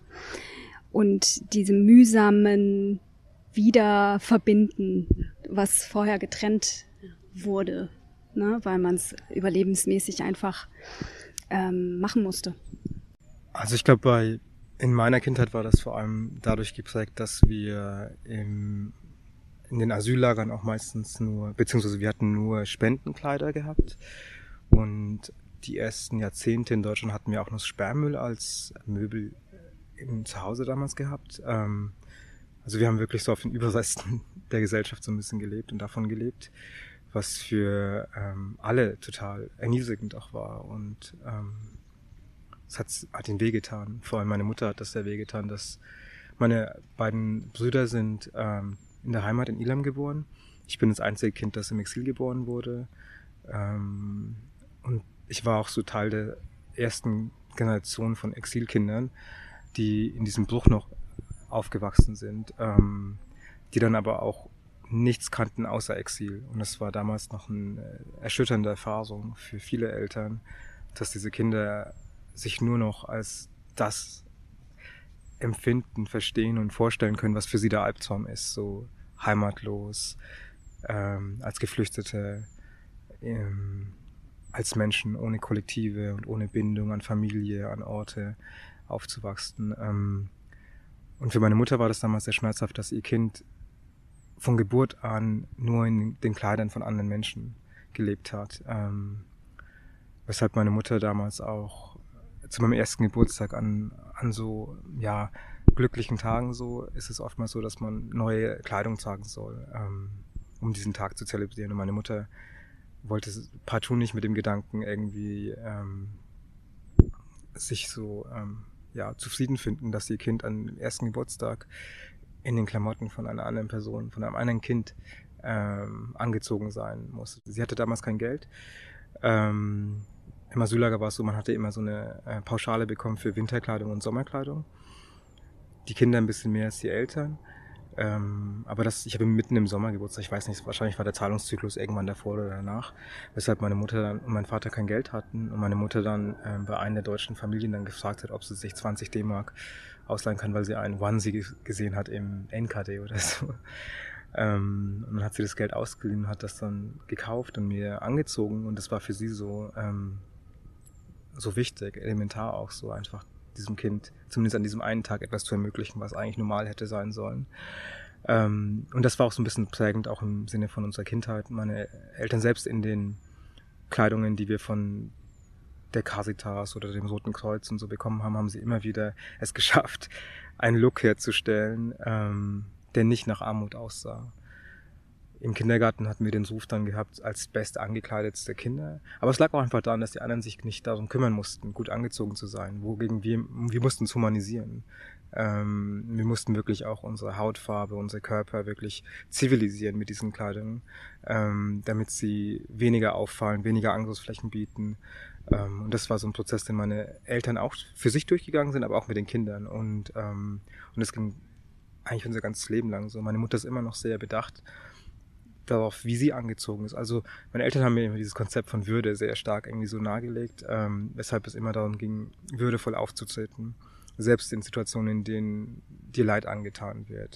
und diese mühsamen Wiederverbinden, was vorher getrennt wurde, ne, weil man es überlebensmäßig einfach ähm, machen musste. Also ich glaube, bei in meiner Kindheit war das vor allem dadurch geprägt, dass wir im in den Asyllagern auch meistens nur, beziehungsweise wir hatten nur Spendenkleider gehabt und die ersten Jahrzehnte in Deutschland hatten wir auch noch Sperrmüll als Möbel im Zuhause damals gehabt. Ähm, also wir haben wirklich so auf den Überresten der Gesellschaft so ein bisschen gelebt und davon gelebt, was für ähm, alle total erniedrigend auch war und ähm, es hat, hat ihnen wehgetan. Vor allem meine Mutter hat das sehr wehgetan, dass meine beiden Brüder sind ähm, in der Heimat in Ilam geboren. Ich bin das einzige Kind, das im Exil geboren wurde. Ähm, und ich war auch so Teil der ersten Generation von Exilkindern, die in diesem Bruch noch aufgewachsen sind, ähm, die dann aber auch nichts kannten außer Exil. Und es war damals noch eine erschütternde Erfahrung für viele Eltern, dass diese Kinder sich nur noch als das empfinden, verstehen und vorstellen können, was für sie der Albtraum ist, so heimatlos, ähm, als Geflüchtete, ähm, als Menschen ohne Kollektive und ohne Bindung an Familie, an Orte aufzuwachsen. Ähm, und für meine Mutter war das damals sehr schmerzhaft, dass ihr Kind von Geburt an nur in den Kleidern von anderen Menschen gelebt hat. Ähm, weshalb meine Mutter damals auch zu meinem ersten Geburtstag an, an so, ja, glücklichen Tagen so, ist es oftmals so, dass man neue Kleidung tragen soll, ähm, um diesen Tag zu zelebrieren. Und meine Mutter wollte partout nicht mit dem Gedanken irgendwie ähm, sich so ähm, ja, zufrieden finden, dass ihr Kind am ersten Geburtstag in den Klamotten von einer anderen Person, von einem anderen Kind ähm, angezogen sein muss. Sie hatte damals kein Geld. Ähm, Im Asyllager war es so, man hatte immer so eine äh, Pauschale bekommen für Winterkleidung und Sommerkleidung. Die Kinder ein bisschen mehr als die Eltern. Ähm, aber das, ich habe mitten im Sommer Geburtstag, ich weiß nicht, wahrscheinlich war der Zahlungszyklus irgendwann davor oder danach, weshalb meine Mutter dann und mein Vater kein Geld hatten und meine Mutter dann ähm, bei einer der deutschen Familien dann gefragt hat, ob sie sich zwanzig D-Mark ausleihen kann, weil sie einen Onesie gesehen hat im N K D oder so. Ähm, und dann hat sie das Geld ausgeliehen und hat das dann gekauft und mir angezogen und das war für sie so, ähm, so wichtig, elementar auch so einfach, diesem Kind zumindest an diesem einen Tag etwas zu ermöglichen, was eigentlich normal hätte sein sollen. Ähm, und das war auch so ein bisschen prägend, auch im Sinne von unserer Kindheit. Meine Eltern selbst in den Kleidungen, die wir von der Caritas oder dem Roten Kreuz und so bekommen haben, haben sie immer wieder es geschafft, einen Look herzustellen, ähm, der nicht nach Armut aussah. Im Kindergarten hatten wir den Ruf dann gehabt als best angekleidetste Kinder. Aber es lag auch einfach daran, dass die anderen sich nicht darum kümmern mussten, gut angezogen zu sein. Wogegen wir, wir mussten es humanisieren. Ähm, wir mussten wirklich auch unsere Hautfarbe, unsere Körper wirklich zivilisieren mit diesen Kleidungen, ähm, damit sie weniger auffallen, weniger Angriffsflächen bieten. Ähm, und das war so ein Prozess, den meine Eltern auch für sich durchgegangen sind, aber auch mit den Kindern. Und, ähm, und das ging eigentlich unser ganzes Leben lang so. Meine Mutter ist immer noch sehr bedacht darauf, wie sie angezogen ist. Also meine Eltern haben mir immer dieses Konzept von Würde sehr stark irgendwie so nahegelegt, ähm, weshalb es immer darum ging, würdevoll aufzutreten, selbst in Situationen, in denen dir Leid angetan wird.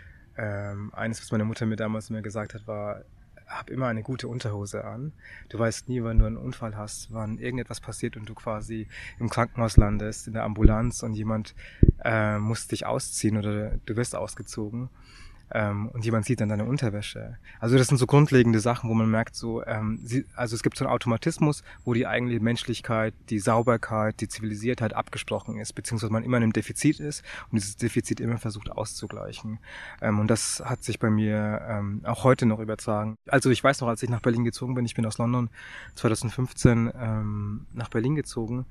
Ähm, eines, was meine Mutter mir damals immer gesagt hat, war, hab immer eine gute Unterhose an. Du weißt nie, wann du einen Unfall hast, wann irgendetwas passiert und du quasi im Krankenhaus landest, in der Ambulanz und jemand äh, muss dich ausziehen oder du wirst ausgezogen. Ähm, und jemand sieht dann deine Unterwäsche. Also das sind so grundlegende Sachen, wo man merkt, so, ähm, sie, also es gibt so einen Automatismus, wo die eigentliche Menschlichkeit, die Sauberkeit, die Zivilisiertheit abgesprochen ist, beziehungsweise man immer in einem Defizit ist und dieses Defizit immer versucht auszugleichen. Ähm, und das hat sich bei mir ähm, auch heute noch übertragen. Also ich weiß noch, als ich nach Berlin gezogen bin, ich bin aus London zwanzig fünfzehn ähm, nach Berlin gezogen,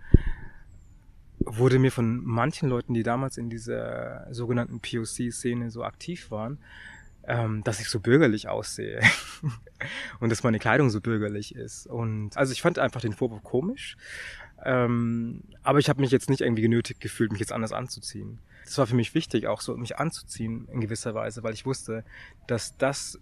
wurde mir von manchen Leuten, die damals in dieser sogenannten P O C-Szene so aktiv waren, ähm, dass ich so bürgerlich aussehe und dass meine Kleidung so bürgerlich ist. Und also ich fand einfach den Vorwurf komisch, ähm, aber ich habe mich jetzt nicht irgendwie genötigt gefühlt, mich jetzt anders anzuziehen. Das war für mich wichtig, auch so mich anzuziehen in gewisser Weise, weil ich wusste, dass das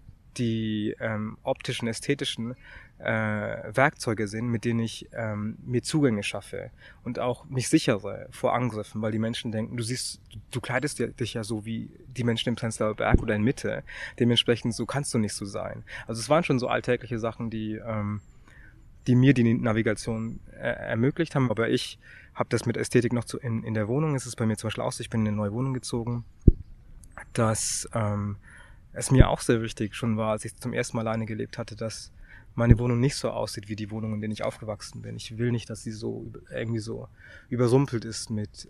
die ähm, optischen, ästhetischen äh, Werkzeuge sind, mit denen ich ähm, mir Zugänge schaffe und auch mich sichere vor Angriffen, weil die Menschen denken, du siehst, du, du kleidest dich ja so wie die Menschen im Prenzlauer Berg oder in Mitte, dementsprechend so kannst du nicht so sein. Also es waren schon so alltägliche Sachen, die ähm, die mir die Navigation äh, ermöglicht haben, aber ich habe das mit Ästhetik noch zu, in, in der Wohnung, ist es bei mir zum Beispiel auch so, ich bin in eine neue Wohnung gezogen, dass ähm, es mir auch sehr wichtig schon war, als ich zum ersten Mal alleine gelebt hatte, dass meine Wohnung nicht so aussieht wie die Wohnung, in der ich aufgewachsen bin. Ich will nicht, dass sie so irgendwie so überrumpelt ist mit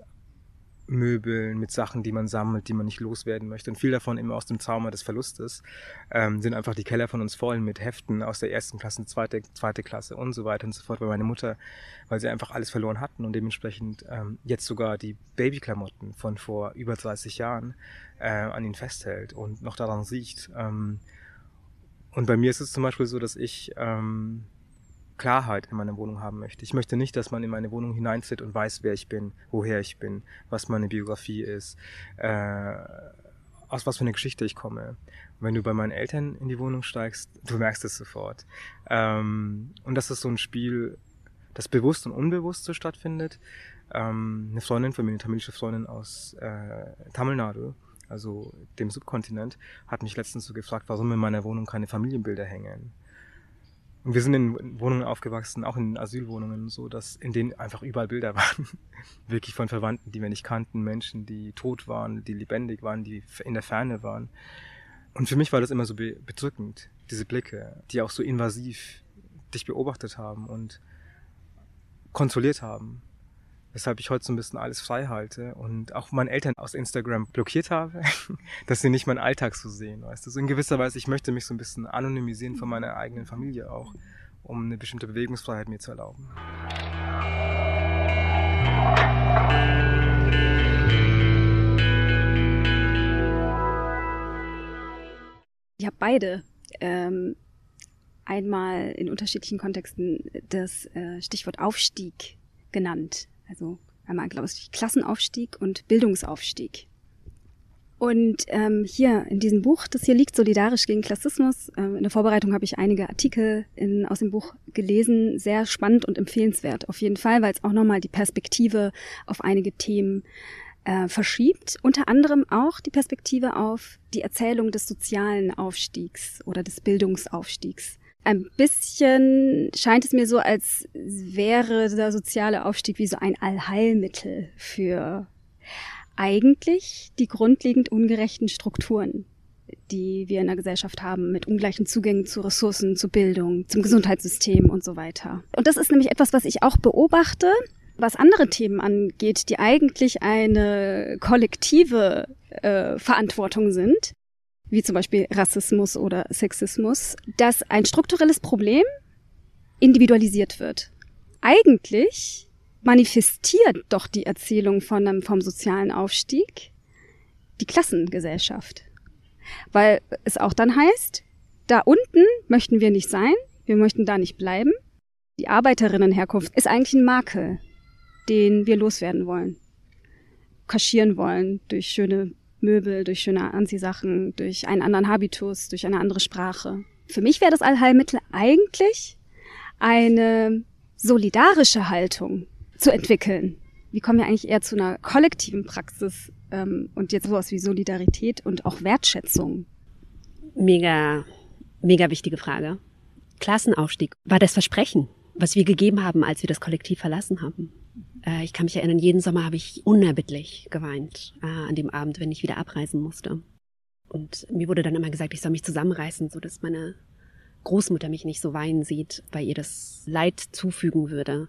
Möbeln, mit Sachen, die man sammelt, die man nicht loswerden möchte. Und viel davon immer aus dem Trauma des Verlustes ähm, sind einfach die Keller von uns voll mit Heften aus der ersten Klasse, zweite, zweite Klasse und so weiter und so fort. Weil meine Mutter, weil sie einfach alles verloren hatten und dementsprechend ähm, jetzt sogar die Babyklamotten von vor über dreißig Jahren äh, an ihnen festhält und noch daran riecht. Ähm, und bei mir ist es zum Beispiel so, dass ich ähm, Klarheit in meiner Wohnung haben möchte. Ich möchte nicht, dass man in meine Wohnung hineintritt und weiß, wer ich bin, woher ich bin, was meine Biografie ist, äh, aus was für eine Geschichte ich komme. Und wenn du bei meinen Eltern in die Wohnung steigst, du merkst es sofort. Ähm, und das ist so ein Spiel, das bewusst und unbewusst so stattfindet. Ähm, eine Freundin von mir, eine tamilische Freundin aus äh, Tamil Nadu, also dem Subkontinent, hat mich letztens so gefragt, warum in meiner Wohnung keine Familienbilder hängen. Und wir sind in Wohnungen aufgewachsen, auch in Asylwohnungen, so dass in denen einfach überall Bilder waren. Wirklich von Verwandten, die wir nicht kannten, Menschen, die tot waren, die lebendig waren, die in der Ferne waren. Und für mich war das immer so be- bedrückend, diese Blicke, die auch so invasiv dich beobachtet haben und kontrolliert haben. Weshalb ich heute so ein bisschen alles frei halte und auch meinen Eltern aus Instagram blockiert habe, dass sie nicht meinen Alltag so sehen, weißt du. So in gewisser Weise, ich möchte mich so ein bisschen anonymisieren von meiner eigenen Familie auch, um eine bestimmte Bewegungsfreiheit mir zu erlauben. beide ähm, einmal in unterschiedlichen Kontexten das äh, Stichwort Aufstieg genannt. Also einmal, glaube ich, Klassenaufstieg und Bildungsaufstieg. Und ähm, hier in diesem Buch, das hier liegt, Solidarisch gegen Klassismus, ähm, in der Vorbereitung habe ich einige Artikel in, aus dem Buch gelesen, sehr spannend und empfehlenswert auf jeden Fall, weil es auch nochmal die Perspektive auf einige Themen äh, verschiebt. Unter anderem auch die Perspektive auf die Erzählung des sozialen Aufstiegs oder des Bildungsaufstiegs. Ein bisschen scheint es mir so, als wäre der soziale Aufstieg wie so ein Allheilmittel für eigentlich die grundlegend ungerechten Strukturen, die wir in der Gesellschaft haben, mit ungleichen Zugängen zu Ressourcen, zu Bildung, zum Gesundheitssystem und so weiter. Und das ist nämlich etwas, was ich auch beobachte, was andere Themen angeht, die eigentlich eine kollektive äh, Verantwortung sind, wie zum Beispiel Rassismus oder Sexismus, dass ein strukturelles Problem individualisiert wird. Eigentlich manifestiert doch die Erzählung von einem, vom sozialen Aufstieg die Klassengesellschaft. Weil es auch dann heißt, da unten möchten wir nicht sein, wir möchten da nicht bleiben. Die Arbeiterinnenherkunft ist eigentlich ein Makel, den wir loswerden wollen, kaschieren wollen durch schöne Möbel, durch schöne Anziehsachen, durch einen anderen Habitus, durch eine andere Sprache. Für mich wäre das Allheilmittel eigentlich eine solidarische Haltung zu entwickeln. Wie kommen wir eigentlich eher zu einer kollektiven Praxis ähm, und jetzt sowas wie Solidarität und auch Wertschätzung? Mega, mega wichtige Frage. Klassenaufstieg war das Versprechen, was wir gegeben haben, als wir das Kollektiv verlassen haben. Äh, ich kann mich erinnern, jeden Sommer habe ich unerbittlich geweint äh, an dem Abend, wenn ich wieder abreisen musste. Und mir wurde dann immer gesagt, ich soll mich zusammenreißen, sodass meine Großmutter mich nicht so weinen sieht, weil ihr das Leid zufügen würde.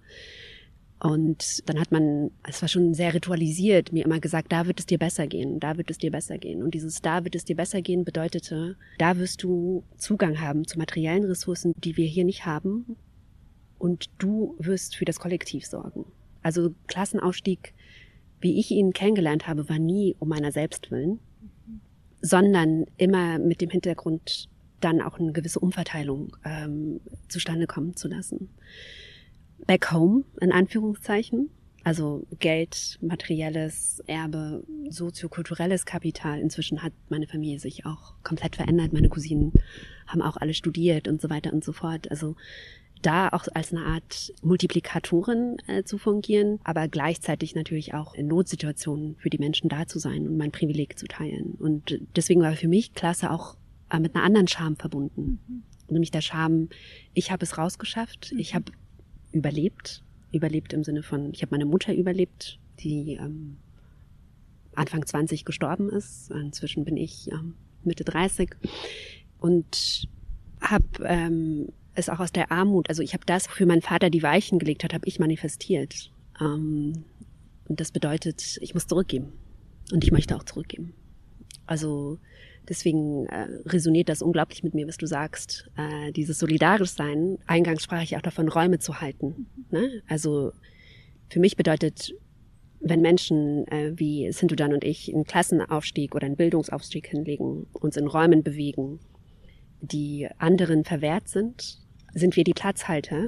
Und dann hat man, es war schon sehr ritualisiert, mir immer gesagt, da wird es dir besser gehen, da wird es dir besser gehen. Und dieses da wird es dir besser gehen bedeutete, da wirst du Zugang haben zu materiellen Ressourcen, die wir hier nicht haben. Und du wirst für das Kollektiv sorgen. Also Klassenaufstieg, wie ich ihn kennengelernt habe, war nie um meiner selbst willen, sondern immer mit dem Hintergrund, dann auch eine gewisse Umverteilung ähm, zustande kommen zu lassen. Back home, in Anführungszeichen, also Geld, materielles Erbe, soziokulturelles Kapital. Inzwischen hat meine Familie sich auch komplett verändert. Meine Cousinen haben auch alle studiert und so weiter und so fort. Also da auch als eine Art Multiplikatorin äh, zu fungieren, aber gleichzeitig natürlich auch in Notsituationen für die Menschen da zu sein und mein Privileg zu teilen. Und deswegen war für mich Klasse auch äh, mit einer anderen Scham verbunden. Mhm. Nämlich der Scham, ich habe es rausgeschafft, mhm. ich habe überlebt, überlebt im Sinne von, ich habe meine Mutter überlebt, die ähm, Anfang zwanzig gestorben ist. Inzwischen bin ich ähm, Mitte dreißig und habe ähm, es auch aus der Armut, also ich habe das, wofür mein Vater die Weichen gelegt hat, habe ich manifestiert. Ähm, und das bedeutet, ich muss zurückgeben und ich möchte auch zurückgeben. Also deswegen äh, resoniert das unglaublich mit mir, was du sagst. Äh, dieses Solidarischsein, eingangs sprach ich auch davon, Räume zu halten. Ne? Also für mich bedeutet, wenn Menschen äh, wie Sintudan und ich einen Klassenaufstieg oder einen Bildungsaufstieg hinlegen, uns in Räumen bewegen, die anderen verwehrt sind, sind wir die Platzhalter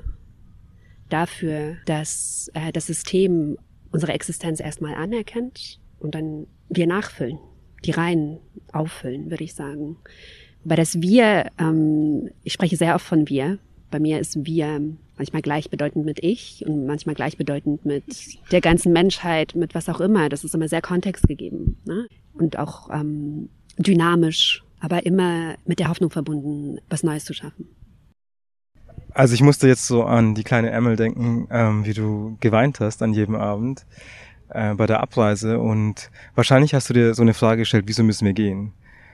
dafür, dass äh, das System unsere Existenz erstmal anerkennt und dann wir nachfüllen. Die Reihen auffüllen, würde ich sagen. Weil das Wir, ähm, ich spreche sehr oft von Wir. Bei mir ist Wir manchmal gleichbedeutend mit ich und manchmal gleichbedeutend mit der ganzen Menschheit, mit was auch immer. Das ist immer sehr kontextgegeben, ne? Und auch ähm, dynamisch, aber immer mit der Hoffnung verbunden, was Neues zu schaffen. Also ich musste jetzt so an die kleine Emil denken, ähm, wie du geweint hast an jedem Abend äh, bei der Abreise, und wahrscheinlich hast du dir so eine Frage gestellt, wieso müssen wir gehen?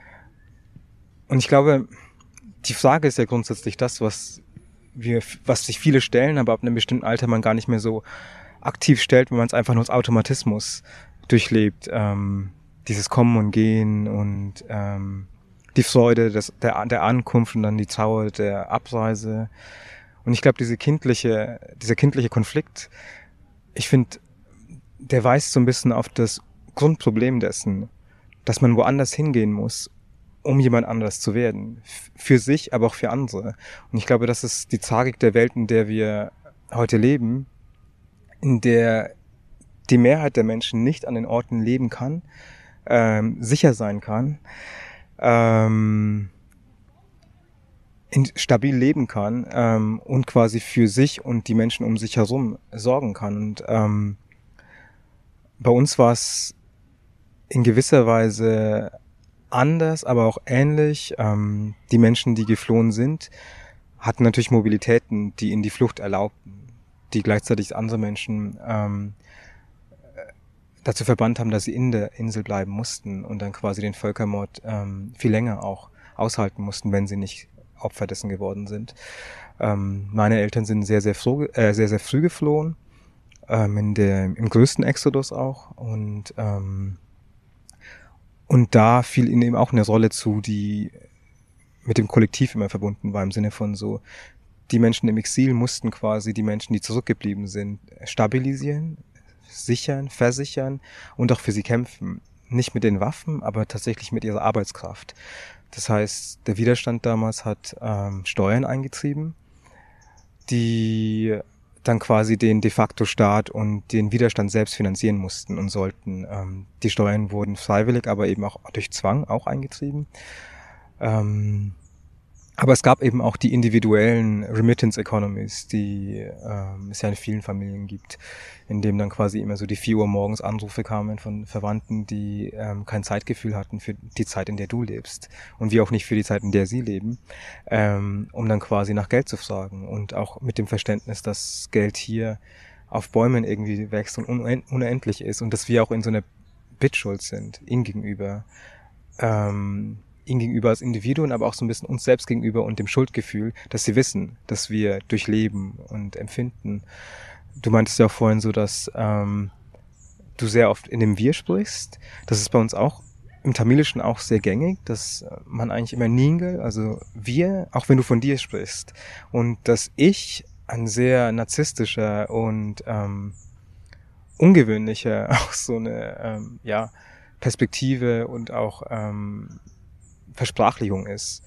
Und ich glaube, die Frage ist ja grundsätzlich das, was wir, was sich viele stellen, aber ab einem bestimmten Alter man gar nicht mehr so aktiv stellt, wenn man es einfach nur als Automatismus durchlebt. Ähm, dieses Kommen und Gehen und ähm, die Freude des, der, der Ankunft und dann die Trauer der Abreise. Und ich glaube, diese kindliche, dieser kindliche Konflikt, ich finde, der weist so ein bisschen auf das Grundproblem dessen, dass man woanders hingehen muss, um jemand anderes zu werden. F- für sich, aber auch für andere. Und ich glaube, das ist die Tragik der Welt, in der wir heute leben, in der die Mehrheit der Menschen nicht an den Orten leben kann, ähm, sicher sein kann, ähm, in, stabil leben kann ähm, und quasi für sich und die Menschen um sich herum sorgen kann. Und ähm, bei uns war es in gewisser Weise anders, aber auch ähnlich. Ähm, die Menschen, die geflohen sind, hatten natürlich Mobilitäten, die ihnen die Flucht erlaubten, die gleichzeitig andere Menschen ähm, dazu verbannt haben, dass sie in der Insel bleiben mussten und dann quasi den Völkermord ähm, viel länger auch aushalten mussten, wenn sie nicht Opfer dessen geworden sind. Ähm, meine Eltern sind sehr, sehr, froh, äh, sehr, sehr früh geflohen, ähm, in der, im größten Exodus auch. Und, ähm, und da fiel ihnen eben auch eine Rolle zu, die mit dem Kollektiv immer verbunden war, im Sinne von so, die Menschen im Exil mussten quasi die Menschen, die zurückgeblieben sind, stabilisieren, sichern, versichern und auch für sie kämpfen. Nicht mit den Waffen, aber tatsächlich mit ihrer Arbeitskraft. Das heißt, der Widerstand damals hat ähm, Steuern eingetrieben, die dann quasi den de facto Staat und den Widerstand selbst finanzieren mussten und sollten. Ähm, die Steuern wurden freiwillig, aber eben auch durch Zwang auch eingetrieben. Ähm, Aber es gab eben auch die individuellen Remittance Economies, die ähm, es ja in vielen Familien gibt, in dem dann quasi immer so die vier Uhr morgens Anrufe kamen von Verwandten, die ähm, kein Zeitgefühl hatten für die Zeit, in der du lebst und wie auch nicht für die Zeit, in der sie leben, ähm, um dann quasi nach Geld zu fragen und auch mit dem Verständnis, dass Geld hier auf Bäumen irgendwie wächst und unend- unendlich ist und dass wir auch in so einer Bittschuld sind, ihm gegenüber. Ähm, ihnen gegenüber als Individuen, aber auch so ein bisschen uns selbst gegenüber und dem Schuldgefühl, dass sie wissen, dass wir durchleben und empfinden. Du meintest ja auch vorhin so, dass ähm, du sehr oft in dem Wir sprichst. Das ist bei uns auch im Tamilischen auch sehr gängig, dass man eigentlich immer Ningal, also wir, auch wenn du von dir sprichst. Und dass ich ein sehr narzisstischer und ähm, ungewöhnlicher, auch so eine ähm, ja, Perspektive und auch ähm, Versprachlichung ist,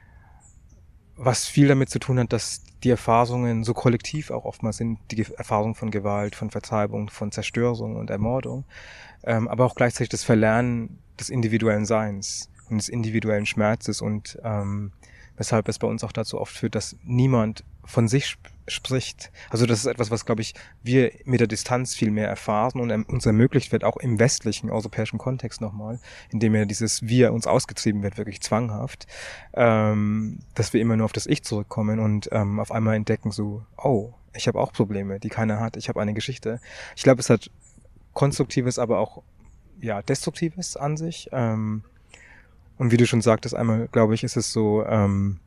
was viel damit zu tun hat, dass die Erfahrungen so kollektiv auch oftmals sind, die Erfahrung von Gewalt, von Vertreibung, von Zerstörung und Ermordung, ähm, aber auch gleichzeitig das Verlernen des individuellen Seins und des individuellen Schmerzes und ähm, weshalb es bei uns auch dazu oft führt, dass niemand von sich sp- spricht. Also das ist etwas, was, glaube ich, wir mit der Distanz viel mehr erfahren und uns ermöglicht wird, auch im westlichen europäischen Kontext nochmal, indem ja dieses Wir uns ausgetrieben wird, wirklich zwanghaft, ähm, dass wir immer nur auf das Ich zurückkommen und ähm, auf einmal entdecken so, oh, ich habe auch Probleme, die keiner hat, ich habe eine Geschichte. Ich glaube, es hat Konstruktives, aber auch ja Destruktives an sich. Ähm, und wie du schon sagtest, einmal, glaube ich, ist es so, ähm,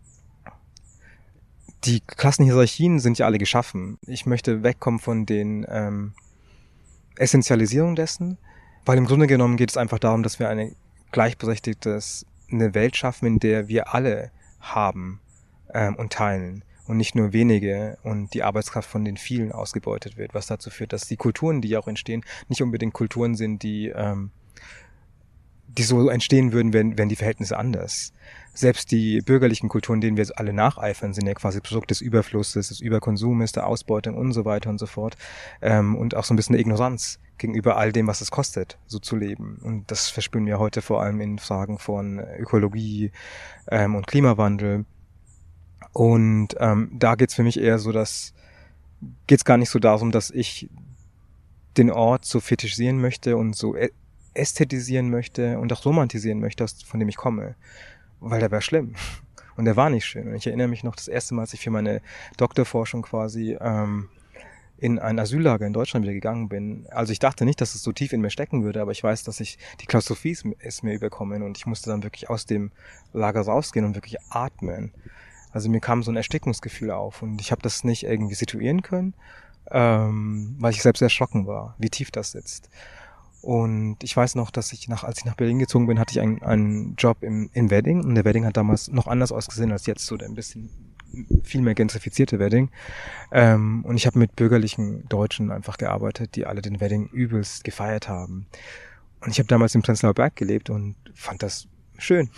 die Klassenhierarchien sind ja alle geschaffen. Ich möchte wegkommen von den ähm, Essentialisierung dessen, weil im Grunde genommen geht es einfach darum, dass wir eine gleichberechtigtes, eine Welt schaffen, in der wir alle haben ähm, und teilen und nicht nur wenige und die Arbeitskraft von den vielen ausgebeutet wird, was dazu führt, dass die Kulturen, die auch entstehen, nicht unbedingt Kulturen sind, die ähm, die so entstehen würden, wenn, wenn die Verhältnisse anders. Selbst die bürgerlichen Kulturen, denen wir alle nacheifern, sind ja quasi Produkt des Überflusses, des Überkonsumes, der Ausbeutung und so weiter und so fort. Ähm, und auch so ein bisschen der Ignoranz gegenüber all dem, was es kostet, so zu leben. Und das verspüren wir heute vor allem in Fragen von Ökologie ähm, und Klimawandel. Und ähm, da geht's für mich eher so, dass geht's gar nicht so darum, dass ich den Ort so fetischisieren möchte und so ästhetisieren möchte und auch romantisieren möchte, von dem ich komme. Weil der war schlimm. Und der war nicht schön. Und ich erinnere mich noch das erste Mal, als ich für meine Doktorforschung quasi ähm, in ein Asyllager in Deutschland wieder gegangen bin. Also ich dachte nicht, dass es so tief in mir stecken würde, aber ich weiß, dass ich die Klaustrophie ist mir überkommen und ich musste dann wirklich aus dem Lager rausgehen und wirklich atmen. Also mir kam so ein Erstickungsgefühl auf und ich habe das nicht irgendwie situieren können, ähm, weil ich selbst erschrocken war, wie tief das sitzt. Und ich weiß noch, dass ich nach, als ich nach Berlin gezogen bin, hatte ich einen, einen Job im, in Wedding. Und der Wedding hat damals noch anders ausgesehen als jetzt, so der ein bisschen viel mehr gentrifizierte Wedding. Ähm, und ich habe mit bürgerlichen Deutschen einfach gearbeitet, die alle den Wedding übelst gefeiert haben. Und ich habe damals im Prenzlauer Berg gelebt und fand das schön.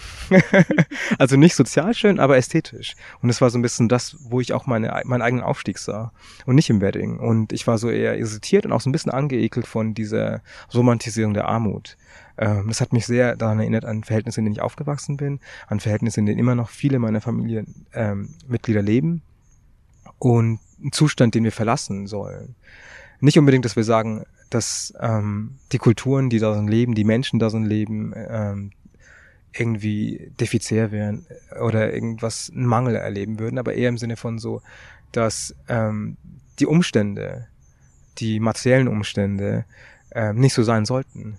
Also nicht sozial schön, aber ästhetisch. Und es war so ein bisschen das, wo ich auch meine, meinen eigenen Aufstieg sah und nicht im Wedding. Und ich war so eher irritiert und auch so ein bisschen angeekelt von dieser Romantisierung der Armut. Ähm, das hat mich sehr daran erinnert an Verhältnisse, in denen ich aufgewachsen bin, an Verhältnisse, in denen immer noch viele meiner Familienmitglieder ähm, leben und einen Zustand, den wir verlassen sollen. Nicht unbedingt, dass wir sagen, dass ähm, die Kulturen, die da sind, leben, die Menschen da sind, leben, ähm, irgendwie defizitär wären oder irgendwas, einen Mangel erleben würden, aber eher im Sinne von so, dass ähm, die Umstände, die materiellen Umstände ähm, nicht so sein sollten.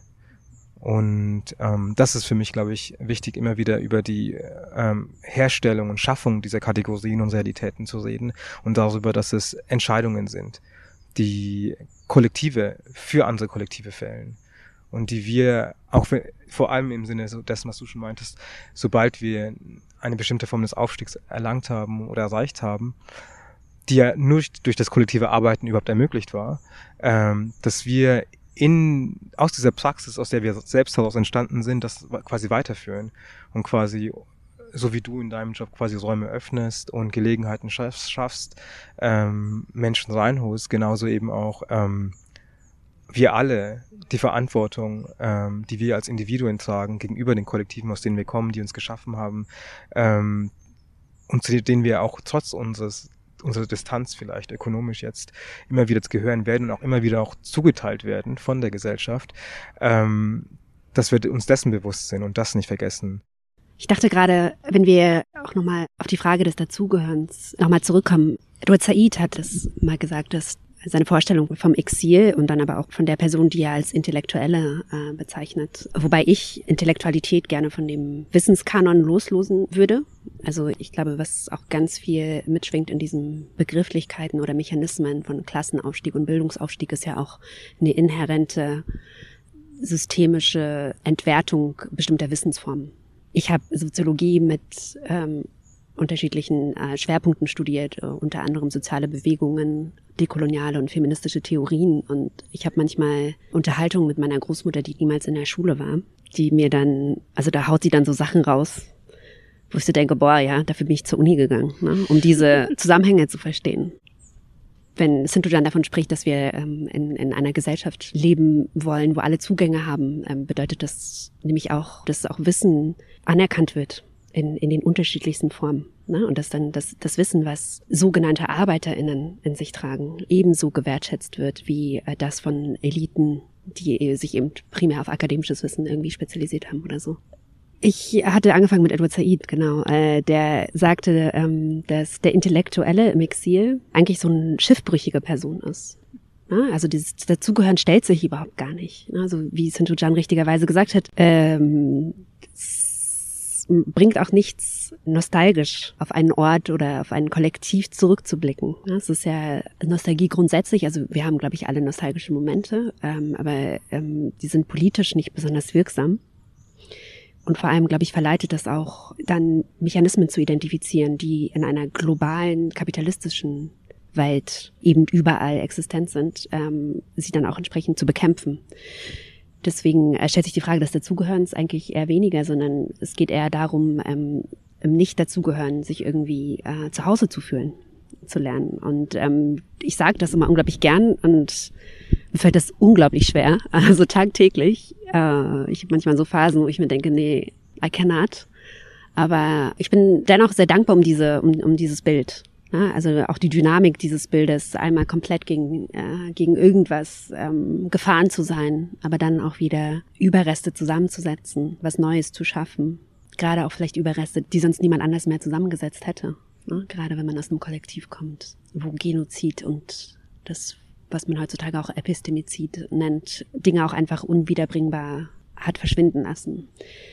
Und ähm, das ist für mich, glaube ich, wichtig, immer wieder über die ähm, Herstellung und Schaffung dieser Kategorien und Realitäten zu reden und darüber, dass es Entscheidungen sind, die Kollektive für andere Kollektive fällen und die wir, auch vor allem im Sinne dessen, was du schon meintest, sobald wir eine bestimmte Form des Aufstiegs erlangt haben oder erreicht haben, die ja nur durch das kollektive Arbeiten überhaupt ermöglicht war, ähm, dass wir in aus dieser Praxis, aus der wir selbst heraus entstanden sind, das quasi weiterführen und quasi, so wie du in deinem Job quasi Räume öffnest und Gelegenheiten schaffst, schaffst ähm, Menschen reinholst, genauso eben auch ähm, wir alle die Verantwortung, ähm, die wir als Individuen tragen, gegenüber den Kollektiven, aus denen wir kommen, die uns geschaffen haben, ähm, und zu denen wir auch trotz unseres unsere Distanz vielleicht ökonomisch jetzt immer wieder gehören werden und auch immer wieder auch zugeteilt werden von der Gesellschaft, ähm, dass wir uns dessen bewusst sind und das nicht vergessen. Ich dachte gerade, wenn wir auch nochmal auf die Frage des Dazugehörens nochmal zurückkommen. Edward Said hat es mal gesagt, dass seine Vorstellung vom Exil und dann aber auch von der Person, die er als Intellektuelle äh, bezeichnet. Wobei ich Intellektualität gerne von dem Wissenskanon loslosen würde. Also ich glaube, was auch ganz viel mitschwingt in diesen Begrifflichkeiten oder Mechanismen von Klassenaufstieg und Bildungsaufstieg ist ja auch eine inhärente systemische Entwertung bestimmter Wissensformen. Ich habe Soziologie mit ähm, unterschiedlichen äh, Schwerpunkten studiert, äh, unter anderem soziale Bewegungen, dekoloniale und feministische Theorien. Und ich habe manchmal Unterhaltungen mit meiner Großmutter, die niemals in der Schule war, die mir dann, also da haut sie dann so Sachen raus, wo ich so denke, boah, ja, dafür bin ich zur Uni gegangen, ne, um diese Zusammenhänge zu verstehen. Wenn Sinthu-Can davon spricht, dass wir ähm, in, in einer Gesellschaft leben wollen, wo alle Zugänge haben, ähm, bedeutet das nämlich auch, dass auch Wissen anerkannt wird in, in den unterschiedlichsten Formen. Ne? Und dass dann das, das Wissen, was sogenannte ArbeiterInnen in sich tragen, ebenso gewertschätzt wird wie äh, das von Eliten, die sich eben primär auf akademisches Wissen irgendwie spezialisiert haben oder so. Ich hatte angefangen mit Edward Said, genau. Äh, der sagte, ähm, dass der Intellektuelle im Exil eigentlich so eine schiffbrüchige Person ist. Ja, also dieses Dazugehören stellt sich überhaupt gar nicht. Also wie Sinthu-Can richtigerweise gesagt hat, ähm, es bringt auch nichts nostalgisch auf einen Ort oder auf ein Kollektiv zurückzublicken. Ja, es ist ja Nostalgie grundsätzlich, also wir haben, glaube ich, alle nostalgische Momente, ähm, aber ähm, die sind politisch nicht besonders wirksam. Und vor allem, glaube ich, verleitet das auch dann Mechanismen zu identifizieren, die in einer globalen kapitalistischen Welt eben überall existent sind, ähm, sie dann auch entsprechend zu bekämpfen. Deswegen äh, stellt sich die Frage des Dazugehörens eigentlich eher weniger, sondern es geht eher darum, ähm, im Nicht-Dazugehören sich irgendwie äh, zu Hause zu fühlen, zu lernen. Und ähm, ich sage das immer unglaublich gern und mir fällt das unglaublich schwer, also tagtäglich. Äh, ich habe manchmal so Phasen, wo ich mir denke, nee, I cannot. Aber ich bin dennoch sehr dankbar um diese, um, um dieses Bild. Ja, also auch die Dynamik dieses Bildes, einmal komplett gegen, äh, gegen irgendwas ähm, gefahren zu sein, aber dann auch wieder Überreste zusammenzusetzen, was Neues zu schaffen. Gerade auch vielleicht Überreste, die sonst niemand anders mehr zusammengesetzt hätte. Ne? Gerade wenn man aus einem Kollektiv kommt, wo Genozid und das, was man heutzutage auch Epistemizid nennt, Dinge auch einfach unwiederbringbar hat verschwinden lassen.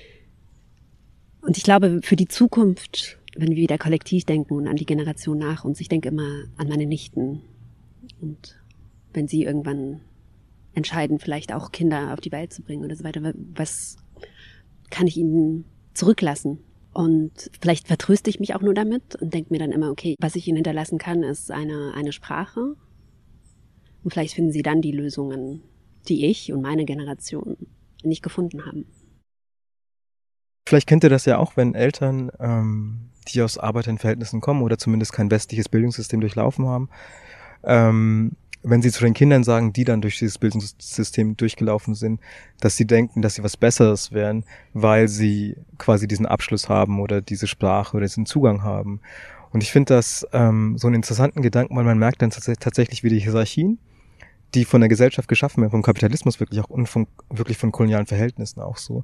Und ich glaube, für die Zukunft, wenn wir wieder kollektiv denken und an die Generation nach uns, ich denke immer an meine Nichten. Und wenn sie irgendwann entscheiden, vielleicht auch Kinder auf die Welt zu bringen oder so weiter, was kann ich ihnen zurücklassen? Und vielleicht vertröste ich mich auch nur damit und denke mir dann immer, okay, was ich ihnen hinterlassen kann, ist eine, eine Sprache. Und vielleicht finden sie dann die Lösungen, die ich und meine Generation nicht gefunden haben. vielleicht kennt ihr das ja auch, wenn Eltern, ähm, die aus Arbeiterverhältnissen kommen oder zumindest kein westliches Bildungssystem durchlaufen haben, ähm, wenn sie zu den Kindern sagen, die dann durch dieses Bildungssystem durchgelaufen sind, dass sie denken, dass sie was Besseres wären, weil sie quasi diesen Abschluss haben oder diese Sprache oder diesen Zugang haben. Und ich finde das ähm, so einen interessanten Gedanken, weil man merkt dann tats- tatsächlich, wie die Hierarchien, die von der Gesellschaft geschaffen werden, vom Kapitalismus wirklich auch und von, wirklich von kolonialen Verhältnissen auch so,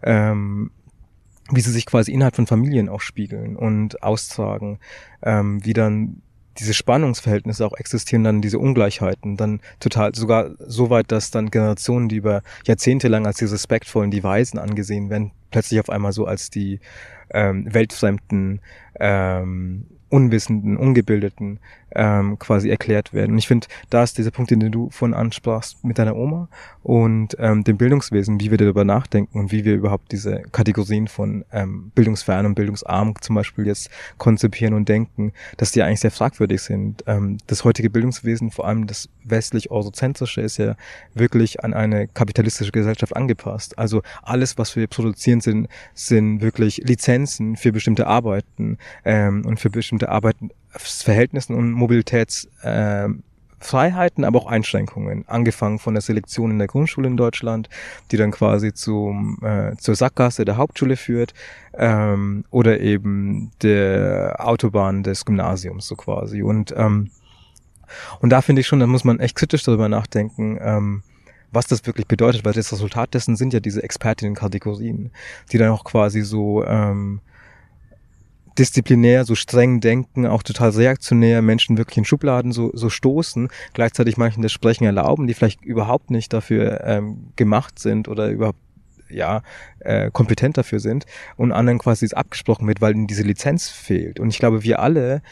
ähm, wie sie sich quasi innerhalb von Familien auch spiegeln und austragen, ähm, wie dann diese Spannungsverhältnisse auch existieren, dann diese Ungleichheiten, dann total, sogar so weit, dass dann Generationen, die über Jahrzehnte lang als die Respektvollen, die Weisen angesehen werden, plötzlich auf einmal so als die ähm, weltfremden, ähm, Unwissenden, Ungebildeten ähm, quasi erklärt werden. Und ich finde, da ist dieser Punkt, den du vorhin ansprachst mit deiner Oma und ähm, dem Bildungswesen, wie wir darüber nachdenken und wie wir überhaupt diese Kategorien von ähm, bildungsfern und bildungsarm zum Beispiel jetzt konzipieren und denken, dass die eigentlich sehr fragwürdig sind. Ähm, das heutige Bildungswesen, vor allem das westlich-eurozentrische, ist ja wirklich an eine kapitalistische Gesellschaft angepasst. Also alles, was wir produzieren, sind, sind wirklich Lizenzen für bestimmte Arbeiten ähm, und für bestimmte Arbeitsverhältnissen und Mobilitätsfreiheiten, äh, aber auch Einschränkungen. Angefangen von der Selektion in der Grundschule in Deutschland, die dann quasi zum, äh, zur Sackgasse der Hauptschule führt, ähm, oder eben der Autobahn des Gymnasiums so quasi. Und ähm, und da finde ich schon, da muss man echt kritisch darüber nachdenken, ähm, was das wirklich bedeutet, weil das Resultat dessen sind ja diese Expertinnen-Kategorien, die dann auch quasi so ähm, disziplinär, so streng denken, auch total reaktionär, Menschen wirklich in Schubladen so, so stoßen, gleichzeitig manchen das Sprechen erlauben, die vielleicht überhaupt nicht dafür ähm, gemacht sind oder überhaupt ja äh, kompetent dafür sind und anderen quasi es abgesprochen wird, weil ihnen diese Lizenz fehlt. Und ich glaube, wir alle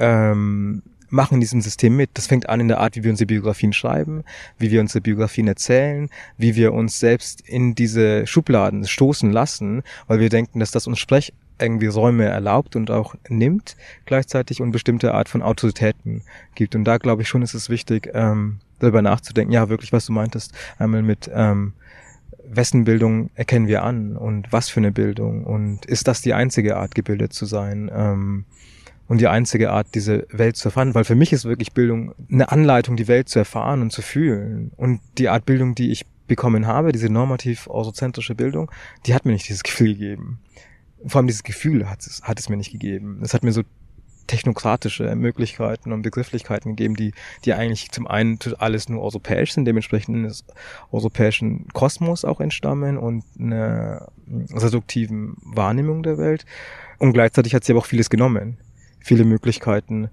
ähm, machen in diesem System mit. Das fängt an in der Art, wie wir unsere Biografien schreiben, wie wir unsere Biografien erzählen, wie wir uns selbst in diese Schubladen stoßen lassen, weil wir denken, dass das uns Sprech irgendwie Räume erlaubt und auch nimmt gleichzeitig und bestimmte Art von Autoritäten gibt. Und da glaube ich schon, ist es wichtig, ähm, darüber nachzudenken, ja wirklich, was du meintest, einmal mit ähm, wessen Bildung erkennen wir an und was für eine Bildung und ist das die einzige Art, gebildet zu sein, ähm, und die einzige Art, diese Welt zu erfahren, weil für mich ist wirklich Bildung eine Anleitung, die Welt zu erfahren und zu fühlen. Und die Art Bildung, die ich bekommen habe, diese normativ-eurozentrische Bildung, die hat mir nicht dieses Gefühl gegeben. Vor allem dieses Gefühl hat es, hat es mir nicht gegeben. Es hat mir so technokratische Möglichkeiten und Begrifflichkeiten gegeben, die, die eigentlich zum einen alles nur europäisch sind, dementsprechend eines europäischen Kosmos auch entstammen und einer reduktiven Wahrnehmung der Welt. Und gleichzeitig hat sie aber auch vieles genommen. Viele Möglichkeiten,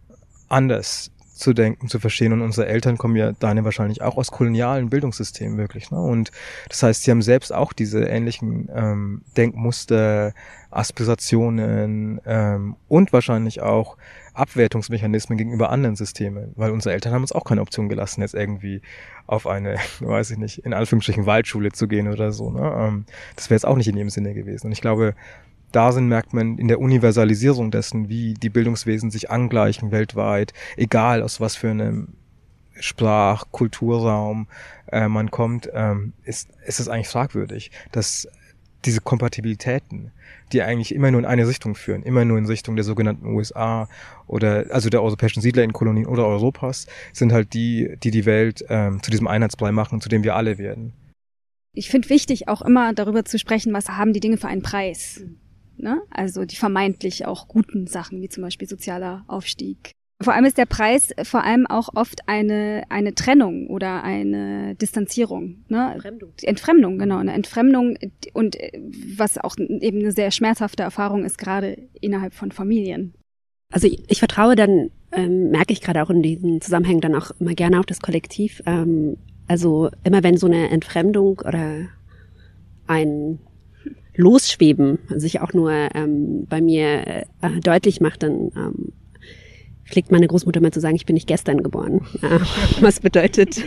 anders zu denken, zu verstehen. Und unsere Eltern kommen ja, deine wahrscheinlich auch aus kolonialen Bildungssystemen wirklich. Ne? Und das heißt, sie haben selbst auch diese ähnlichen ähm, Denkmuster, Aspirationen ähm, und wahrscheinlich auch Abwertungsmechanismen gegenüber anderen Systemen. Weil unsere Eltern haben uns auch keine Option gelassen, jetzt irgendwie auf eine, weiß ich nicht, in Anführungsstrichen Waldschule zu gehen oder so. Ne? Ähm, das wäre jetzt auch nicht in ihrem Sinne gewesen. Und ich glaube, da sind, merkt man in der Universalisierung dessen, wie die Bildungswesen sich angleichen weltweit, egal aus was für einem Sprach-, Kulturraum äh, man kommt, ähm, ist, ist es eigentlich fragwürdig, dass diese Kompatibilitäten, die eigentlich immer nur in eine Richtung führen, immer nur in Richtung der sogenannten U S A oder also der europäischen Siedler in Kolonien oder Europas, sind halt die, die die Welt ähm, zu diesem Einheitsbrei machen, zu dem wir alle werden. Ich finde wichtig, auch immer darüber zu sprechen, was haben die Dinge für einen Preis. Ne? Also die vermeintlich auch guten Sachen, wie zum Beispiel sozialer Aufstieg. Vor allem ist der Preis vor allem auch oft eine eine Trennung oder eine Distanzierung. Ne? Entfremdung. Entfremdung, genau. Eine Entfremdung und was auch eben eine sehr schmerzhafte Erfahrung ist, gerade innerhalb von Familien. Also ich, ich vertraue dann, ähm, merke ich gerade auch in diesen Zusammenhängen dann auch immer gerne auf das Kollektiv. Ähm, also immer wenn so eine Entfremdung oder ein Losschweben sich auch nur ähm, bei mir äh, deutlich macht, dann ähm, pflegt meine Großmutter mal zu sagen, ich bin nicht gestern geboren. Ja, was bedeutet,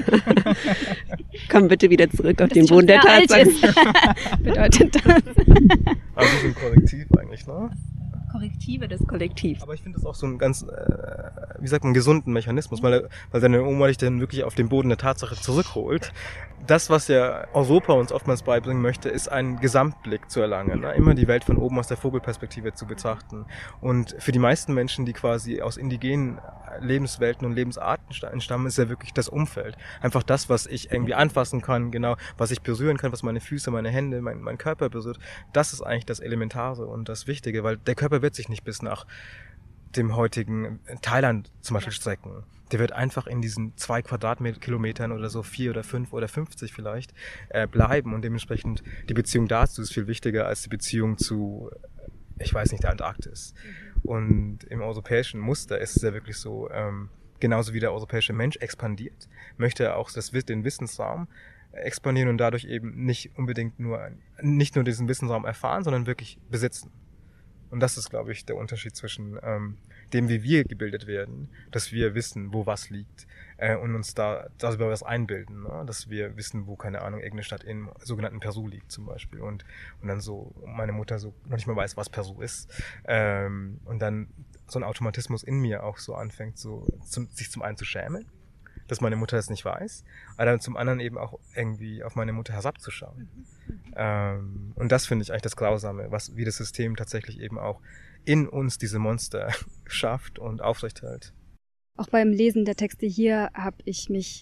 komm bitte wieder zurück auf den Boden der Tatsachen. Bedeutet das. Also so ein Kollektiv eigentlich, ne? Korrektive des Kollektivs. Aber ich finde das auch so ein ganz, äh, wie sagt man, gesunden Mechanismus, weil, weil seine Oma dich dann wirklich auf den Boden der Tatsache zurückholt. Das, was ja Europa uns oftmals beibringen möchte, ist einen Gesamtblick zu erlangen. Ne? Immer die Welt von oben aus der Vogelperspektive zu betrachten. Und für die meisten Menschen, die quasi aus indigenen Lebenswelten und Lebensarten entstammen, ist ja wirklich das Umfeld. Einfach das, was ich irgendwie anfassen kann, genau, was ich berühren kann, was meine Füße, meine Hände, mein, mein Körper berührt. Das ist eigentlich das Elementare und das Wichtige, weil der Körper wird sich nicht bis nach dem heutigen Thailand zum Beispiel strecken. Der wird einfach in diesen zwei Quadratkilometern oder so, vier oder fünf oder fünfzig vielleicht, äh, bleiben und dementsprechend die Beziehung dazu ist viel wichtiger als die Beziehung zu, ich weiß nicht, der Antarktis. Und im europäischen Muster ist es ja wirklich so, ähm, genauso wie der europäische Mensch expandiert, möchte er auch das, den Wissensraum expandieren und dadurch eben nicht unbedingt nur, nicht nur diesen Wissensraum erfahren, sondern wirklich besitzen. Und das ist, glaube ich, der Unterschied zwischen ähm, dem, wie wir gebildet werden, dass wir wissen, wo was liegt äh, und uns da darüber was einbilden, ne? Dass wir wissen, wo, keine Ahnung, irgendeine Stadt im sogenannten Peru liegt zum Beispiel und, und dann so meine Mutter so noch nicht mal weiß, was Peru ist ähm, und dann so ein Automatismus in mir auch so anfängt, so zum, sich zum einen zu schämen, dass meine Mutter das nicht weiß, aber dann zum anderen eben auch irgendwie auf meine Mutter herabzuschauen. Mhm. Ähm, und das finde ich eigentlich das Grausame, was, wie das System tatsächlich eben auch in uns diese Monster schafft und aufrechterhält. Auch beim Lesen der Texte hier habe ich mich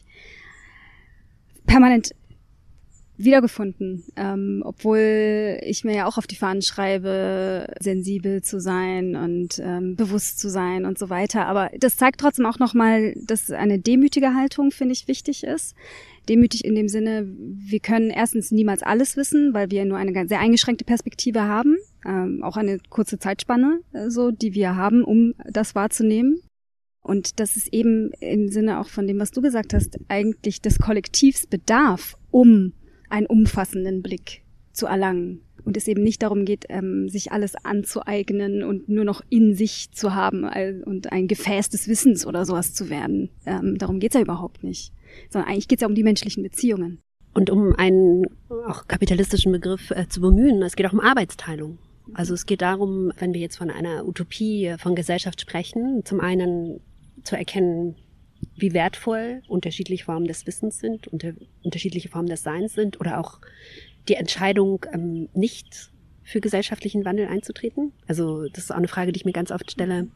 permanent wiedergefunden, ähm, obwohl ich mir ja auch auf die Fahnen schreibe, sensibel zu sein und ähm, bewusst zu sein und so weiter. Aber das zeigt trotzdem auch nochmal, dass eine demütige Haltung, finde ich, wichtig ist. Demütig in dem Sinne, wir können erstens niemals alles wissen, weil wir nur eine sehr eingeschränkte Perspektive haben, ähm, auch eine kurze Zeitspanne, äh, so, die wir haben, um das wahrzunehmen. Und dass es eben im Sinne auch von dem, was du gesagt hast, eigentlich des Kollektivs bedarf, um einen umfassenden Blick zu erlangen. Und es eben nicht darum geht, ähm, sich alles anzueignen und nur noch in sich zu haben und ein Gefäß des Wissens oder sowas zu werden. Ähm, darum geht's ja überhaupt nicht. Sondern eigentlich geht's ja um die menschlichen Beziehungen. Und um einen auch kapitalistischen Begriff äh, zu bemühen, es geht auch um Arbeitsteilung. Also es geht darum, wenn wir jetzt von einer Utopie von Gesellschaft sprechen, zum einen zu erkennen, wie wertvoll unterschiedliche Formen des Wissens sind, unter, unterschiedliche Formen des Seins sind oder auch die Entscheidung, ähm, nicht für gesellschaftlichen Wandel einzutreten. Also das ist auch eine Frage, die ich mir ganz oft stelle.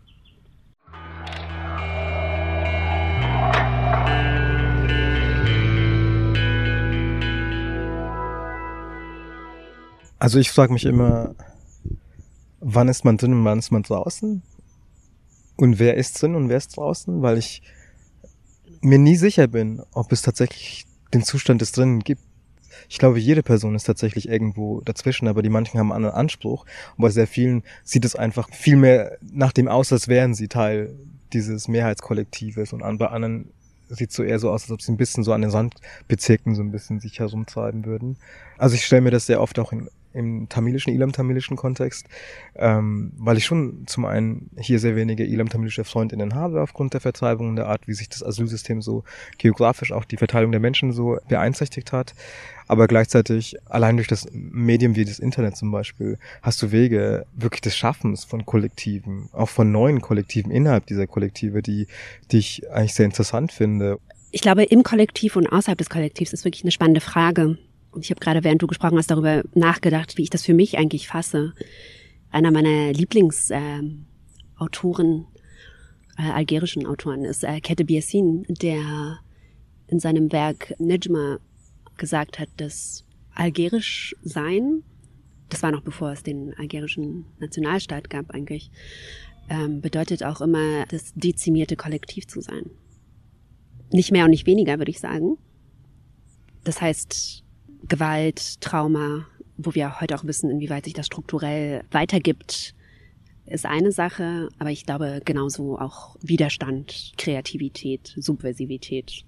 Also ich frage mich immer, wann ist man drin und wann ist man draußen? Und wer ist drin und wer ist draußen? Weil ich mir nie sicher bin, ob es tatsächlich den Zustand des Drinnen gibt. Ich glaube, jede Person ist tatsächlich irgendwo dazwischen, aber die manchen haben einen anderen Anspruch. Und bei sehr vielen sieht es einfach viel mehr nach dem aus, als wären sie Teil dieses Mehrheitskollektives. Und bei anderen sieht es so eher so aus, als ob sie ein bisschen so an den Randbezirken so ein bisschen sich herumtreiben würden. Also ich stelle mir das sehr oft auch in im tamilischen, ilam-tamilischen Kontext, ähm, weil ich schon zum einen hier sehr wenige ilam-tamilische FreundInnen habe aufgrund der Vertreibung und der Art, wie sich das Asylsystem so geografisch auch die Verteilung der Menschen so beeinträchtigt hat. Aber gleichzeitig, allein durch das Medium wie das Internet zum Beispiel, hast du Wege wirklich des Schaffens von Kollektiven, auch von neuen Kollektiven innerhalb dieser Kollektive, die, die ich eigentlich sehr interessant finde. Ich glaube, im Kollektiv und außerhalb des Kollektivs ist wirklich eine spannende Frage. Und ich habe gerade, während du gesprochen hast, darüber nachgedacht, wie ich das für mich eigentlich fasse. Einer meiner Lieblingsautoren, äh, äh, algerischen Autoren, ist äh, Keteb Yassin, der in seinem Werk Nejma gesagt hat, dass algerisch sein, das war noch bevor es den algerischen Nationalstaat gab eigentlich, ähm, bedeutet auch immer, das dezimierte Kollektiv zu sein. Nicht mehr und nicht weniger, würde ich sagen. Das heißt, Gewalt, Trauma, wo wir heute auch wissen, inwieweit sich das strukturell weitergibt, ist eine Sache, aber ich glaube genauso auch Widerstand, Kreativität, Subversivität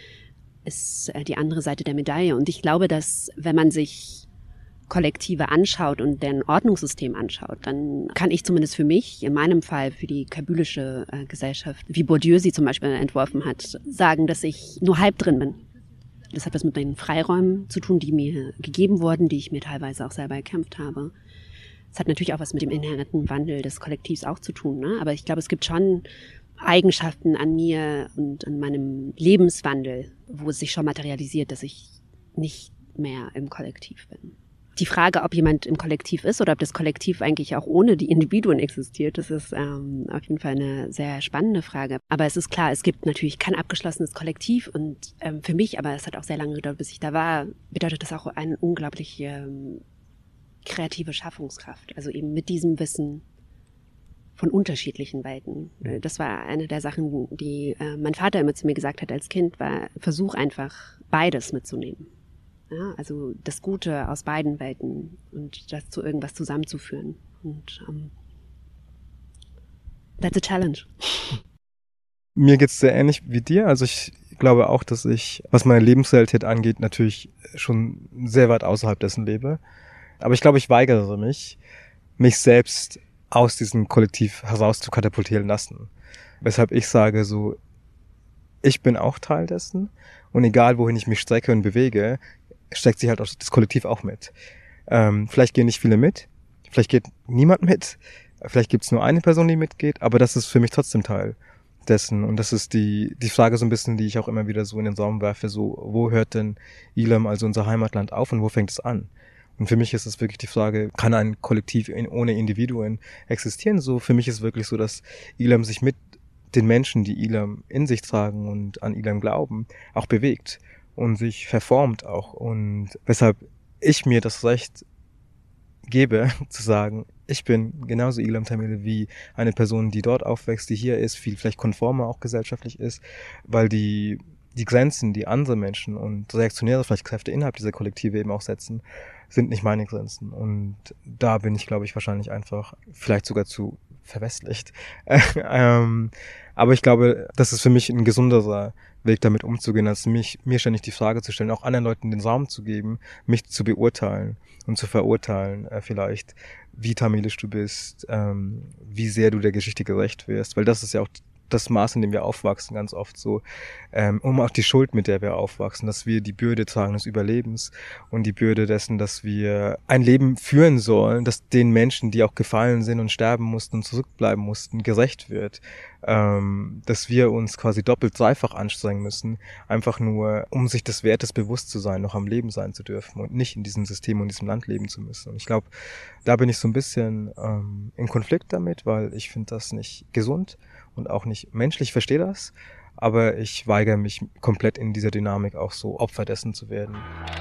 ist die andere Seite der Medaille. Und ich glaube, dass wenn man sich Kollektive anschaut und deren Ordnungssystem anschaut, dann kann ich zumindest für mich, in meinem Fall für die kabylische äh, Gesellschaft, wie Bourdieu sie zum Beispiel entworfen hat, sagen, dass ich nur halb drin bin. Das hat was mit den Freiräumen zu tun, die mir gegeben wurden, die ich mir teilweise auch selber erkämpft habe. Das hat natürlich auch was mit dem inhärenten Wandel des Kollektivs auch zu tun, ne? Aber ich glaube, es gibt schon Eigenschaften an mir und an meinem Lebenswandel, wo es sich schon materialisiert, dass ich nicht mehr im Kollektiv bin. Die Frage, ob jemand im Kollektiv ist oder ob das Kollektiv eigentlich auch ohne die Individuen existiert, das ist ähm, auf jeden Fall eine sehr spannende Frage. Aber es ist klar, es gibt natürlich kein abgeschlossenes Kollektiv und ähm, für mich, aber es hat auch sehr lange gedauert, bis ich da war, bedeutet das auch eine unglaubliche ähm, kreative Schaffungskraft. Also eben mit diesem Wissen von unterschiedlichen Welten. Das war eine der Sachen, die äh, mein Vater immer zu mir gesagt hat als Kind, war, versuch einfach beides mitzunehmen. Ja, also das Gute aus beiden Welten und das zu irgendwas zusammenzuführen. Und um, that's a challenge. Mir geht's sehr ähnlich wie dir. Also ich glaube auch, dass ich, was meine Lebensrealität angeht, natürlich schon sehr weit außerhalb dessen lebe. Aber ich glaube, ich weigere mich, mich selbst aus diesem Kollektiv heraus zu katapultieren lassen. Weshalb ich sage so, ich bin auch Teil dessen und egal, wohin ich mich strecke und bewege, steckt sich halt auch das Kollektiv auch mit. Ähm, vielleicht gehen nicht viele mit, vielleicht geht niemand mit, vielleicht gibt es nur eine Person, die mitgeht, aber das ist für mich trotzdem Teil dessen. Und das ist die die Frage so ein bisschen, die ich auch immer wieder so in den Raum werfe, so, wo hört denn Elam, also unser Heimatland, auf und wo fängt es an? Und für mich ist es wirklich die Frage, kann ein Kollektiv in, ohne Individuen existieren? So, für mich ist es wirklich so, dass Elam sich mit den Menschen, die Elam in sich tragen und an Elam glauben, auch bewegt und sich verformt auch. Und weshalb ich mir das Recht gebe, zu sagen, ich bin genauso Elam Tamil wie eine Person, die dort aufwächst, die hier ist, viel vielleicht konformer auch gesellschaftlich ist, weil die die Grenzen, die andere Menschen und reaktionäre vielleicht Kräfte innerhalb dieser Kollektive eben auch setzen, sind nicht meine Grenzen. Und da bin ich, glaube ich, wahrscheinlich einfach vielleicht sogar zu verwestlicht. ähm, aber ich glaube, das ist für mich ein gesunderer Weg, damit umzugehen, als mich, mir ständig die Frage zu stellen, auch anderen Leuten den Raum zu geben, mich zu beurteilen und zu verurteilen, äh, vielleicht, wie tamilisch du bist, ähm, wie sehr du der Geschichte gerecht wirst, weil das ist ja auch das Maß, in dem wir aufwachsen, ganz oft so, ähm, um auch die Schuld, mit der wir aufwachsen, dass wir die Bürde tragen des Überlebens und die Bürde dessen, dass wir ein Leben führen sollen, das den Menschen, die auch gefallen sind und sterben mussten und zurückbleiben mussten, gerecht wird. Ähm, dass wir uns quasi doppelt, dreifach anstrengen müssen, einfach nur, um sich des Wertes bewusst zu sein, noch am Leben sein zu dürfen und nicht in diesem System und diesem Land leben zu müssen. Und ich glaube, da bin ich so ein bisschen ähm, in Konflikt damit, weil ich finde das nicht gesund und auch nicht menschlich, ich verstehe das, aber ich weigere mich komplett in dieser Dynamik auch so Opfer dessen zu werden.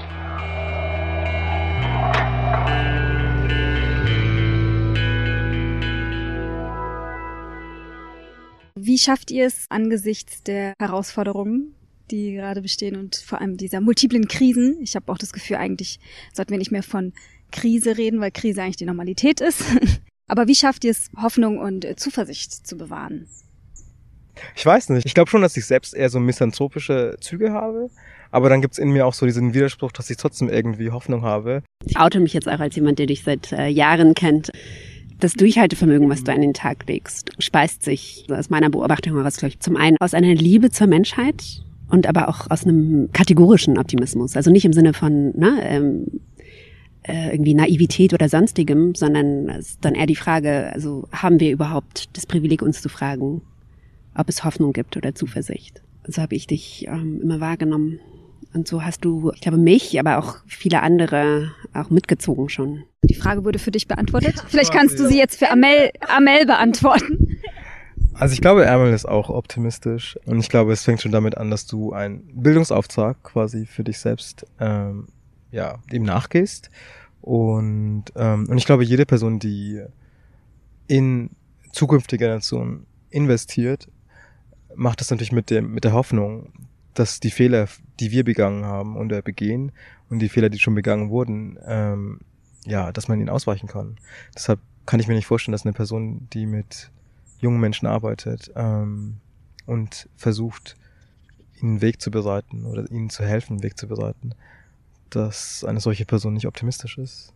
Wie schafft ihr es angesichts der Herausforderungen, die gerade bestehen und vor allem dieser multiplen Krisen? Ich habe auch das Gefühl, eigentlich sollten wir nicht mehr von Krise reden, weil Krise eigentlich die Normalität ist. Aber wie schafft ihr es, Hoffnung und Zuversicht zu bewahren? Ich weiß nicht. Ich glaube schon, dass ich selbst eher so misanthropische Züge habe. Aber dann gibt's in mir auch so diesen Widerspruch, dass ich trotzdem irgendwie Hoffnung habe. Ich oute mich jetzt auch als jemand, der dich seit äh, Jahren kennt. Das Durchhaltevermögen, was du an den Tag legst, speist sich aus meiner Beobachtung heraus, glaube ich, zum einen aus einer Liebe zur Menschheit und aber auch aus einem kategorischen Optimismus. Also nicht im Sinne von na, ähm, äh, irgendwie Naivität oder sonstigem, sondern es ist dann eher die Frage, also haben wir überhaupt das Privileg, uns zu fragen, ob es Hoffnung gibt oder Zuversicht. So habe ich dich ähm, immer wahrgenommen. Und so hast du, ich glaube, mich, aber auch viele andere auch mitgezogen schon. Die Frage wurde für dich beantwortet. Vielleicht kannst du sie jetzt für Amel, Amel beantworten. Also ich glaube, Amel ist auch optimistisch. Und ich glaube, es fängt schon damit an, dass du einen Bildungsauftrag quasi für dich selbst ähm, ja, dem nachgehst. Und, ähm, und ich glaube, jede Person, die in zukünftige Generationen investiert, macht das natürlich mit dem, mit der Hoffnung, dass die Fehler, die wir begangen haben oder begehen und die Fehler, die schon begangen wurden, ähm, ja, dass man ihnen ausweichen kann. Deshalb kann ich mir nicht vorstellen, dass eine Person, die mit jungen Menschen arbeitet ähm, und versucht, ihnen einen Weg zu bereiten oder ihnen zu helfen, einen Weg zu bereiten, dass eine solche Person nicht optimistisch ist.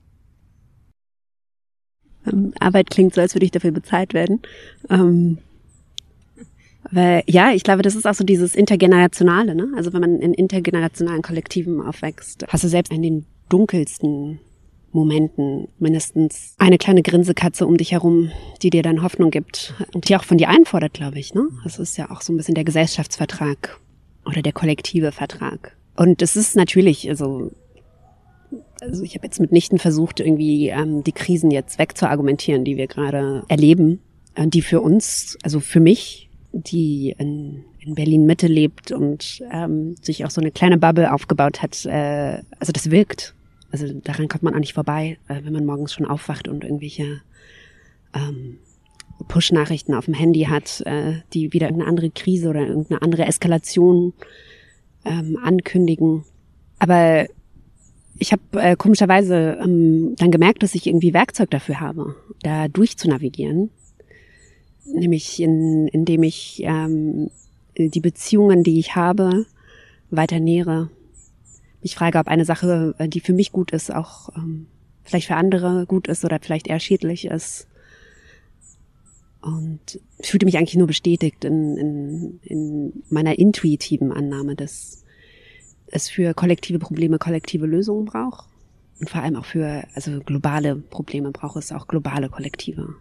Ähm, Arbeit klingt so, als würde ich dafür bezahlt werden. Ähm Weil, ja, ich glaube, das ist auch so dieses Intergenerationale, ne? Also wenn man in intergenerationalen Kollektiven aufwächst, hast du selbst in den dunkelsten Momenten mindestens eine kleine Grinsekatze um dich herum, die dir dann Hoffnung gibt und die auch von dir einfordert, glaube ich. Ne? Das ist ja auch so ein bisschen der Gesellschaftsvertrag oder der kollektive Vertrag. Und es ist natürlich, also, also ich habe jetzt mitnichten versucht, irgendwie ähm, die Krisen jetzt wegzuargumentieren, die wir gerade erleben, äh, die für uns, also für mich, die in, in Berlin-Mitte lebt und ähm, sich auch so eine kleine Bubble aufgebaut hat, äh, also das wirkt. Also daran kommt man auch nicht vorbei, äh, wenn man morgens schon aufwacht und irgendwelche ähm, Push-Nachrichten auf dem Handy hat, äh, die wieder irgendeine andere Krise oder irgendeine andere Eskalation ähm, ankündigen. Aber ich habe äh, komischerweise ähm, dann gemerkt, dass ich irgendwie Werkzeug dafür habe, da durchzunavigieren. Nämlich in, indem ich ähm, die Beziehungen, die ich habe, weiter nähere. Ich frage, ob eine Sache, die für mich gut ist, auch ähm, vielleicht für andere gut ist oder vielleicht eher schädlich ist. Und ich fühlte mich eigentlich nur bestätigt in, in, in meiner intuitiven Annahme, dass es für kollektive Probleme kollektive Lösungen braucht. Und vor allem auch für also globale Probleme braucht es auch globale Kollektive.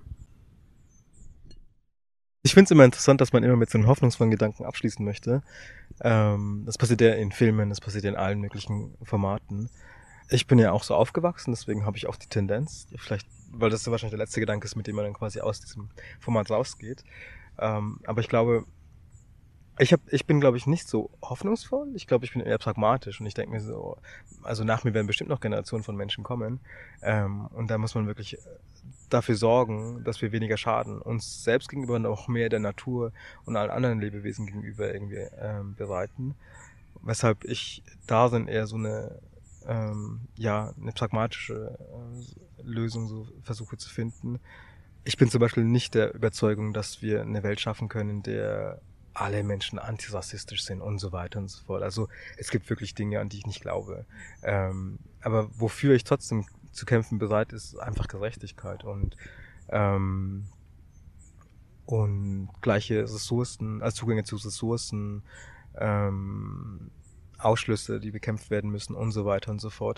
Ich finde es immer interessant, dass man immer mit so einem hoffnungsvollen Gedanken abschließen möchte. Ähm, das passiert ja in Filmen, das passiert ja in allen möglichen Formaten. Ich bin ja auch so aufgewachsen, deswegen habe ich auch die Tendenz, vielleicht, weil das so wahrscheinlich der letzte Gedanke ist, mit dem man dann quasi aus diesem Format rausgeht. Ähm, aber ich glaube, ich, hab, ich bin, glaube ich, nicht so hoffnungsvoll. Ich glaube, ich bin eher pragmatisch und ich denke mir so, also nach mir werden bestimmt noch Generationen von Menschen kommen. Ähm, und da muss man wirklich dafür sorgen, dass wir weniger Schaden uns selbst gegenüber und auch mehr der Natur und allen anderen Lebewesen gegenüber irgendwie ähm, bereiten. Weshalb ich da sind eher so eine, ähm, ja, eine pragmatische äh, Lösung so versuche zu finden. Ich bin zum Beispiel nicht der Überzeugung, dass wir eine Welt schaffen können, in der alle Menschen antirassistisch sind und so weiter und so fort. Also es gibt wirklich Dinge, an die ich nicht glaube. Ähm, aber wofür ich trotzdem zu kämpfen bereit ist, einfach Gerechtigkeit und ähm, und gleiche Ressourcen, also Zugänge zu Ressourcen, ähm, Ausschlüsse, die bekämpft werden müssen und so weiter und so fort.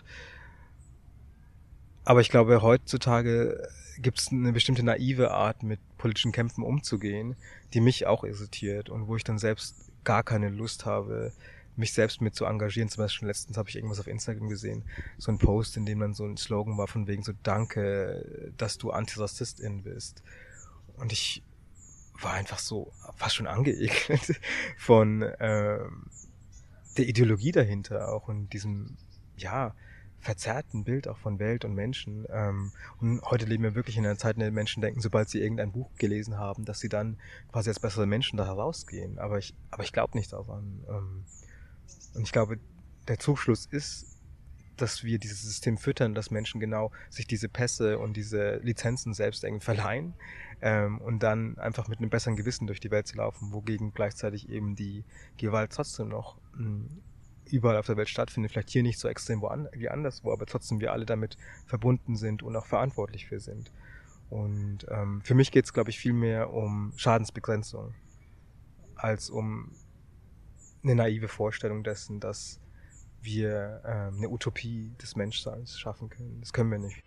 Aber ich glaube, heutzutage gibt es eine bestimmte naive Art, mit politischen Kämpfen umzugehen, die mich auch irritiert und wo ich dann selbst gar keine Lust habe, mich selbst mit zu engagieren. Zum Beispiel letztens habe ich irgendwas auf Instagram gesehen, so ein Post, in dem dann so ein Slogan war von wegen so, danke, dass du Antirassistin bist. Und ich war einfach so fast schon angeekelt von ähm, der Ideologie dahinter auch und diesem, ja, verzerrten Bild auch von Welt und Menschen. Ähm, und heute leben wir wirklich in einer Zeit, in der Menschen denken, sobald sie irgendein Buch gelesen haben, dass sie dann quasi als bessere Menschen da herausgehen. Aber ich, aber ich glaube nicht daran. Ähm, und ich glaube, der Zugschluss ist, dass wir dieses System füttern, dass Menschen genau sich diese Pässe und diese Lizenzen selbst irgendwie verleihen ähm, und dann einfach mit einem besseren Gewissen durch die Welt zu laufen, wogegen gleichzeitig eben die Gewalt trotzdem noch mh, überall auf der Welt stattfindet, vielleicht hier nicht so extrem wie anderswo, aber trotzdem wir alle damit verbunden sind und auch verantwortlich für sind. Und ähm, für mich geht es, glaube ich, viel mehr um Schadensbegrenzung als um eine naive Vorstellung dessen, dass wir ähm, eine Utopie des Menschseins schaffen können. Das können wir nicht.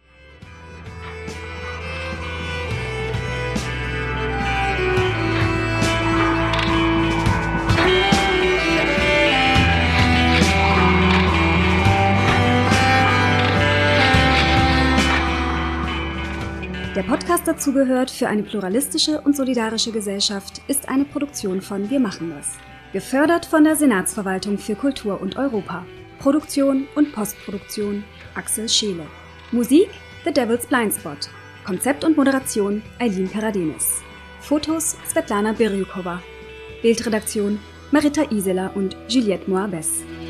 Der Podcast dazugehört für eine pluralistische und solidarische Gesellschaft ist eine Produktion von Wir machen das. Gefördert von der Senatsverwaltung für Kultur und Europa. Produktion und Postproduktion Axel Scheele. Musik The Devil's Blindspot. Konzept und Moderation Eileen Karadenis. Fotos Svetlana Birjukova. Bildredaktion Marita Iseler und Juliette Moabes.